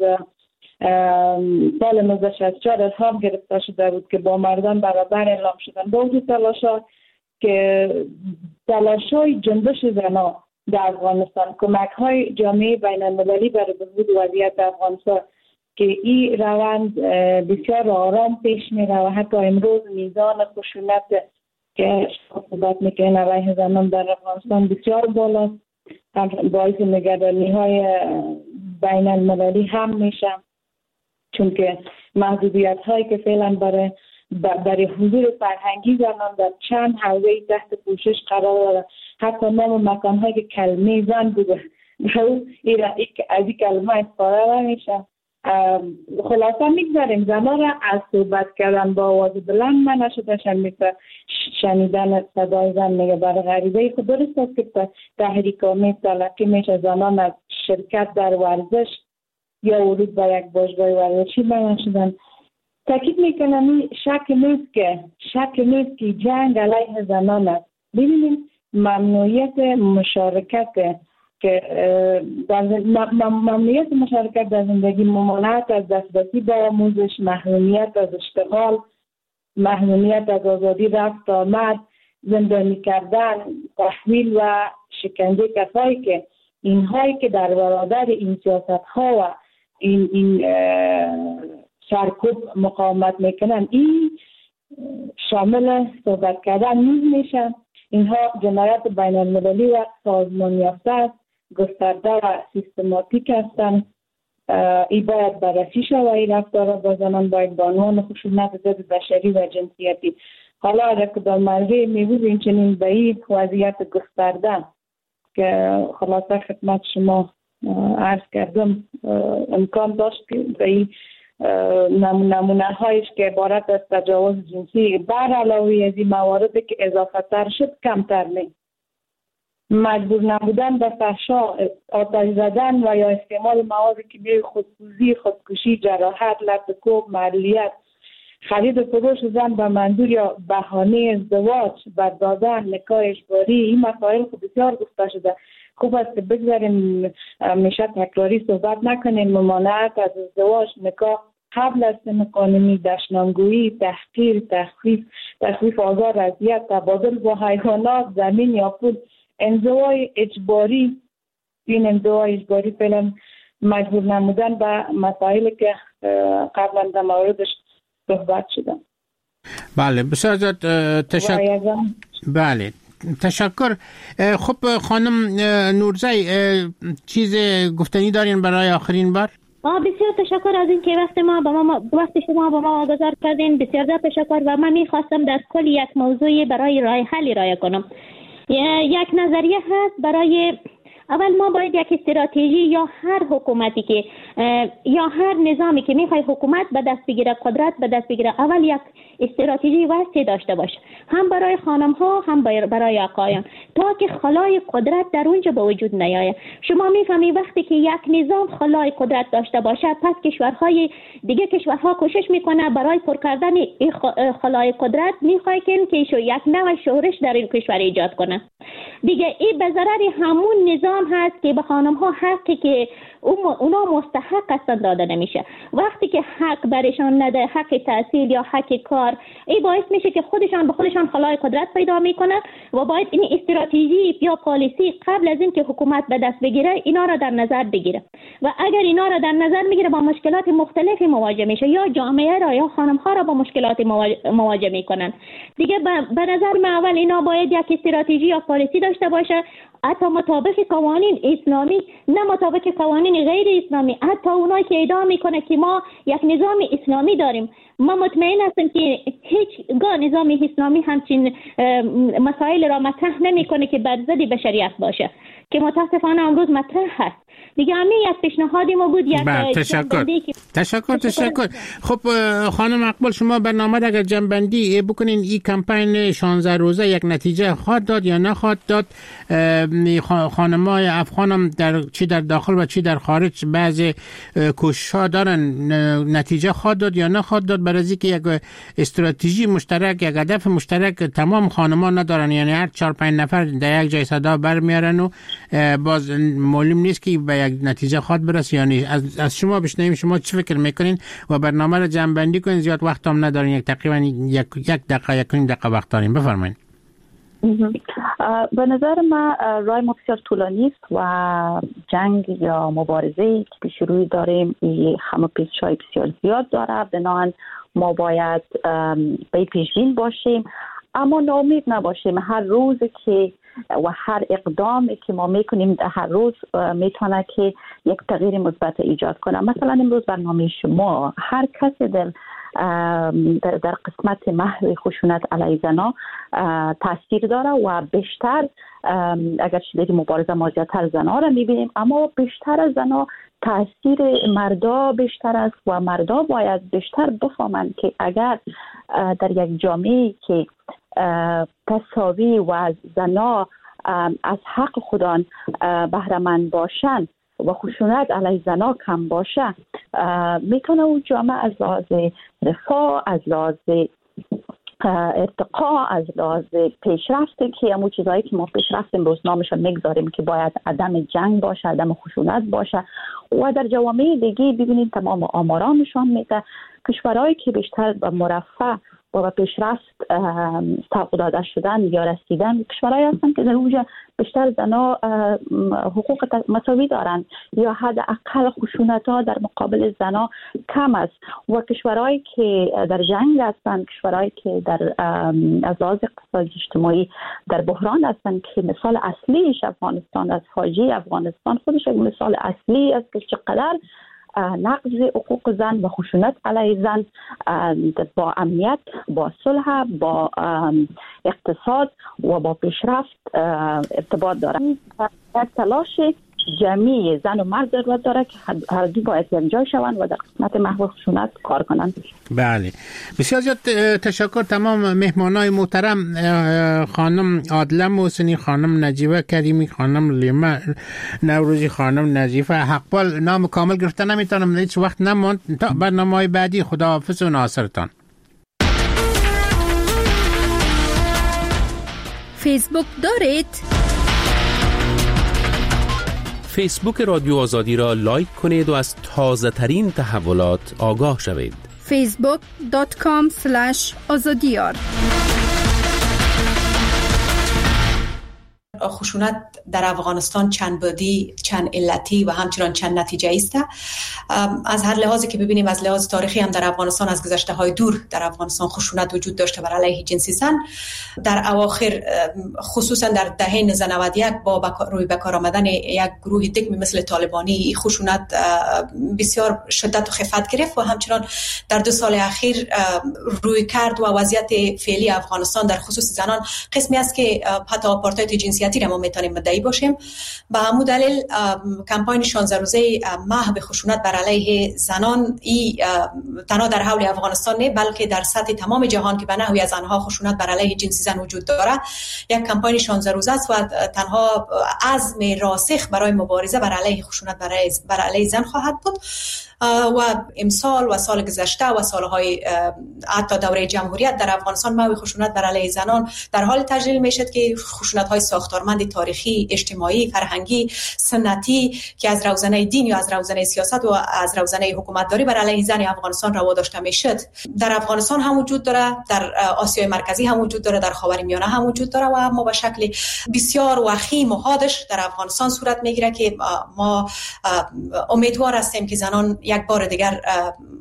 سال نوزده شصت و چهار الهام گرفته شده بود که با مردان برابر اعلام شدن. با وجود تلاش‌ها که تلاش‌های جنبش زنان در افغانستان، کمک‌های جامعه بین‌المللی برای بهبود وضعیت افغانستان که این روند بسیار آرام پیش میره و حتی امروز میزان خشونت که صحبت میکنه علیه زنان در افغانستان بسیار بالاست، باعث نگرانی‌های بین‌المللی هم میشه، چون که محدودیت هایی که فعلا برای برای حضور فرهنگی زنان در چند حوزه تحت پوشش قرار داره. حتی نام مکان هایی که کلمه زن بوده از این کلمه استفاده نمیشه. خلاصه میگذاریم زنان را از صحبت کردن با آواز بلند من نشدشن، مثل شنیدن صدای زن میگه برای غریبه خود درست است که تحریک آمیز تلقی میشه زنان از شرکت در ورزش یا ورود به یک باشگاه ورزشی بیان شدن. تاکید میکنم شک نیست که شک نیست که جنگ علیه زنان است. ببینیم ممنوعیت مشارکت که در ممنوعیت مشارکت در زندگی، ممانعت از دسترسی به آموزش، محرومیت از اشتغال، محرومیت از آزادی رفت آمد، زندانی کردن، تحویل و شکنجه کسایی که اینهایی که در برابر این سیاست ها و این این سرکوب مقاومت میکنن، این شامل صحبت کردن نیز میشن. اینها جنایت بین المللی و سازمان یافته است، گسترده و سیستماتیک هستند. این باید بررسی شود. این رفتار با زنان باید به عنوان خشونت ضد بشری و جنسیتی. حالا در کدام مرحله میبینیم چنین به این وضعیت گسترده که خلاصه خدمت شما عرض کردم امکان داشت که به این نمونه هایش که عبارت از تجاوز جنسی بر علاوه از این مواردی که اضافه تر شد کمتر نیست. مجبور نبودن به فحشا، آتش زدن و یا استعمال مواد کیمیایی، خودسوزی، خودکشی، جراحت، لطم کوب، معلولیت، خرید و فروش زن به منظور یا بهانه ازدواج، بردادن، نکاح اجباری، این مسائل خود بسیار گفته شده. خوب است که بگذاریم میشه تکراری صحبت نکنیم. ممانعت از ازدواج، نکاح قبل از سن قانونی، دشنامگویی، تحقیر، تخفیف، تخفیف آزار، اذیت، تبادل با حیوانات، زمین یا پول، انزوای اجباری. این انزوای اجباری فعلا مجبور نمودن به مسائلی که قبلا در موردش صحبت شدن. بله بسیار زیاد تشکر. بله تشکر. خب خانم نورزی چیز گفتنی دارین برای آخرین بار؟ آه بسیار تشکر از این که وقت ما با ما وقت شما با ما واگذار کردین. بسیار زیاد تشکر و من میخواستم در کل یک موضوعی برای راه حل ارائه کنم. یک نظریه هست برای اول ما باید یک استراتژی یا هر حکومتی که یا هر نظامی که میخوای حکومت به دست بگیره، قدرت به دست بگیره، اول یک استراتژی واسطه داشته باشه، هم برای خانم ها هم برای آقایان، تا که خلای قدرت در اونجا به وجود نیاید. شما میفهمی وقتی که یک نظام خلای قدرت داشته باشه، پس کشورهای دیگه کشورها کوشش میکنه برای پر کردن این خلای قدرت، میخواد که یک نوع شورش در این کشور ایجاد کنه. دیگه این به ضرر همون نظام هست که به خانم ها حقی که اونا مستحق هستند داده نمیشه. وقتی که حق برشان نده، حق تحصیل یا حق کار، این باعث میشه که خودشان به خودشان خلای قدرت پیدا میکنن و باید این استراتژی یا پالیسی قبل از این که حکومت به دست بگیره اینا را در نظر بگیره و اگر اینا را در نظر میگیره با مشکلات مختلفی مواجه میشه، یا جامعه را یا خانم ها را با مشکلات مواجه میکنن. دیگه به نظر من اول اینا باید یک استراتژی یا پالیسی داشته باشه، حتی مطابق قوانین اسلامی، نه مطابق قوانین غیر اسلامی. حتی اونایی که ادعا میکنه که ما یک نظام اسلامی داریم، ما مطمئن هستم که هیچگاه نظام اسلامی همچین مسائل را مطرح نمیکنه که بر ضد بشریت باشه. که متاسفانه امروز مطرح هست. دیگه همین یک پیشنهادی ما بود. یک تشکر تشکر تشکر خب خانم اقبال، شما برنامه اگر جنبندی بکنین این کمپین شانزده روزه یک نتیجه خواهد داد یا نخواهد داد؟ خانم‌های افغانم در چی در داخل و چی در خارج بعض کوشش‌ها دارن، نتیجه خواهد داد یا نخواهد داد؟ برای اینکه یک استراتژی مشترک، یک هدف مشترک تمام خانم‌ها ندارن، یعنی هر چهار پنج نفر در یک جای صدا برمیارن و باز معلوم نیست که به یک نتیجه خواهد برسه. یعنی از, از شما بشنویم شما چی فکر میکنین و برنامه رو جمع‌بندی کنین. زیاد وقت هم ندارین، یک تقریبا یک یک دقیقه یک نیم دقیقه وقت دارین، بفرمایید. به نظر من راه ما بسیار طولانی است و جنگ یا مبارزه که پیش روی داریم این همه پیچ‌های بسیار زیاد داره. بنابراین ما باید به پیشبین باشیم اما ناامید نباشیم. هر روز که و هر اقدامی که ما میکنیم هر روز میتونه که یک تغییر مثبت ایجاد کنه. مثلا امروز برنامه شما هر کسی در در, در قسمت محو خشونت علیه زنان تاثیر داره و بیشتر اگر شدید مبارزه ما زیادتر زنان را میبینیم اما بیشتر از زنان تاثیر مردا بیشتر است و مردا باید بیشتر بفهمند که اگر در یک جامعه که تساوی و زنان از حق خودان بهره مند باشند و خشونت علیه زنان کم باشه، میتونه اون جامعه از لحاظ رفاه، از لحاظ ارتقا، از لحاظ پیشرفته که همون چیزهایی که ما پیشرفت روزنامه‌شون میگذاریم که باید عدم جنگ باشه، عدم خشونت باشه و در جوامع دیگه ببینید تمام آمارا نشون میده کشورهایی که بیشتر به مرفه و به پیشرفت سوق داده شدن یا رسیدن کشورهایی هستند که در اونجا بیشتر زنها حقوق مساوی دارند یا حداقل خشونت‌ها در مقابل زنها کم است و کشورهایی که در جنگ هستند، کشورهایی که در از لحاظ اقتصادی اجتماعی در بحران هستند که مثال اصلیش افغانستان است. فاجعه افغانستان خودش یک مثال اصلی است که چقدر نقض حقوق زن و خشونت علیه زن با امنیت، با صلح، با اقتصاد و با پیشرفت ارتباط داره. یک تلاش جمعی زن و مرد ضرورت داره که هر دو باید یک جای شوند و در قسمت محو خشونت کار کنند. بله، بسیار زیاد تشکر تمام مهمانای محترم، خانم عادله محسنی، خانم نجیبه کریمی، خانم لیما نوروزی، خانم نظیفه حقبال. نام کامل گرفتن نمیتونم، هیچ وقت نموند. تا برنامه‌های بعدی خداحافظ و ناصرتان. فیسبوک دارید؟ فیسبوک رادیو آزادی را لایک کنید و از تازه ترین تحولات آگاه شوید. فیسبوک دات کام اسلش آزادیار. خشونت در افغانستان چند بعدی، چند علتی و همچنان چند نتیجه است. از هر لحاظی که ببینیم، از لحاظ تاریخی هم در افغانستان از گذشته های دور در افغانستان خشونت وجود داشته بر علیه جنسی زن. در اواخر خصوصا در دهه نود و یک با بکار روی بکار آمدن یک گروه دگمی مثل طالبانی خشونت بسیار شدت و خفت گرفت و همچنان در دو سال اخیر روی کرد و وضعیت فعلی افغانستان در خصوص زنان قسمی است که حتی آپارتاید جنسیتی را ما میتونیم مدعی باشیم. به همون دلیل کمپاین شانزده روزه محو خشونت بر علیه زنان ای تنها در حول افغانستان نه بلکه در سطح تمام جهان که به نحوی از آنها خشونت بر علیه جنسی زن وجود داره یک کمپاین شانزده روزه است و تنها عزم راسخ برای مبارزه بر علیه خشونت بر علیه زن خواهد بود. و امسال و سال گذشته و سالهای حتی دوره جمهوریت در افغانستان محو خشونت بر علیه زنان در حال تجلیل میشد که خشونت‌های ساختارمند تاریخی، اجتماعی، فرهنگی، سنتی که از روزنه دین یا از روزنه سیاست و از روزنه حکومتداری بر علیه زن افغانستان روا داشته میشد در افغانستان هم وجود داره، در آسیای مرکزی هم وجود داره، در خاورمیانه هم وجود داره و ما به شکل بسیار وخیم و حادش در افغانستان صورت میگیره که ما امیدوار هستیم که زنان یک بار دیگر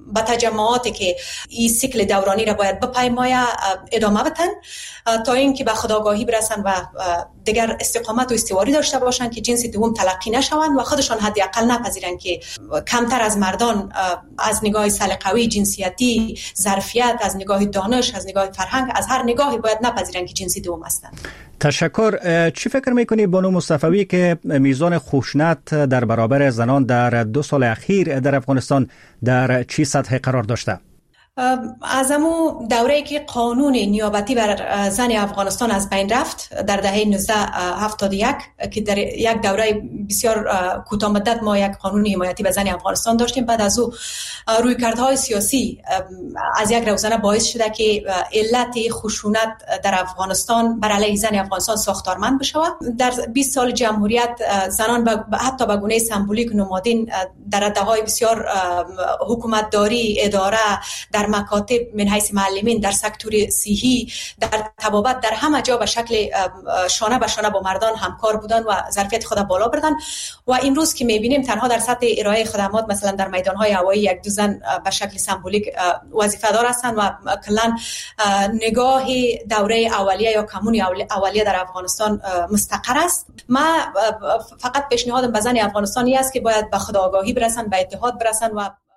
به تجمعاتی که این سیکل دورانی را باید بپیماید ادامه بدن تا اینکه به خودآگاهی برسن و دیگر استقامت و استواری داشته باشن که جنس دوم تلقی نشوند و خودشان حداقل نپذیرن که کمتر از مردان از نگاه سلیقه‌ای، جنسیتی، ظرفیت، از نگاه دانش، از نگاه فرهنگ، از هر نگاهی باید نپذیرن که جنس دوم هستند. تشکر. چی فکر میکنی بانو مصطفی که میزان خشونت در برابر زنان در دو سال اخیر در افغانستان در چی سطح قرار داشته؟ از همون دوره‌ای که قانون نیابتی بر زن افغانستان از بین رفت در دهه نوزده هفتاد و یک که در یک دوره بسیار کوتاه مدت ما یک قانون حمایتی به زن افغانستان داشتیم، بعد از او رویکردهای سیاسی از یک روزنه باعث شده که علت خشونت در افغانستان بر علیه زن افغانستان ساختارمند بشه. در بیست سال جمهوریت زنان با حتی به گونه سمبولیک نمادین در رده‌های بسیار حکومتداری، اداره، در مکاتب من حیث معلمین، در سکتور صحی، در طبابت، در همه جا به شکل شانه به شانه با مردان همکار بودن و ظرفیت خود بالا بردن. و امروز که میبینیم تنها در سطح ارائه خدمات مثلا در میدانهای هوایی یک دو زن به شکل سمبولیک وظیفه دار هستند و کلا نگاه دوره اولیه یا کمون اولیه در افغانستان مستقر است. ما فقط پیشنهادم به زن افغانستانی است که باید به خود آگاهی برسن، به اتحاد برسن و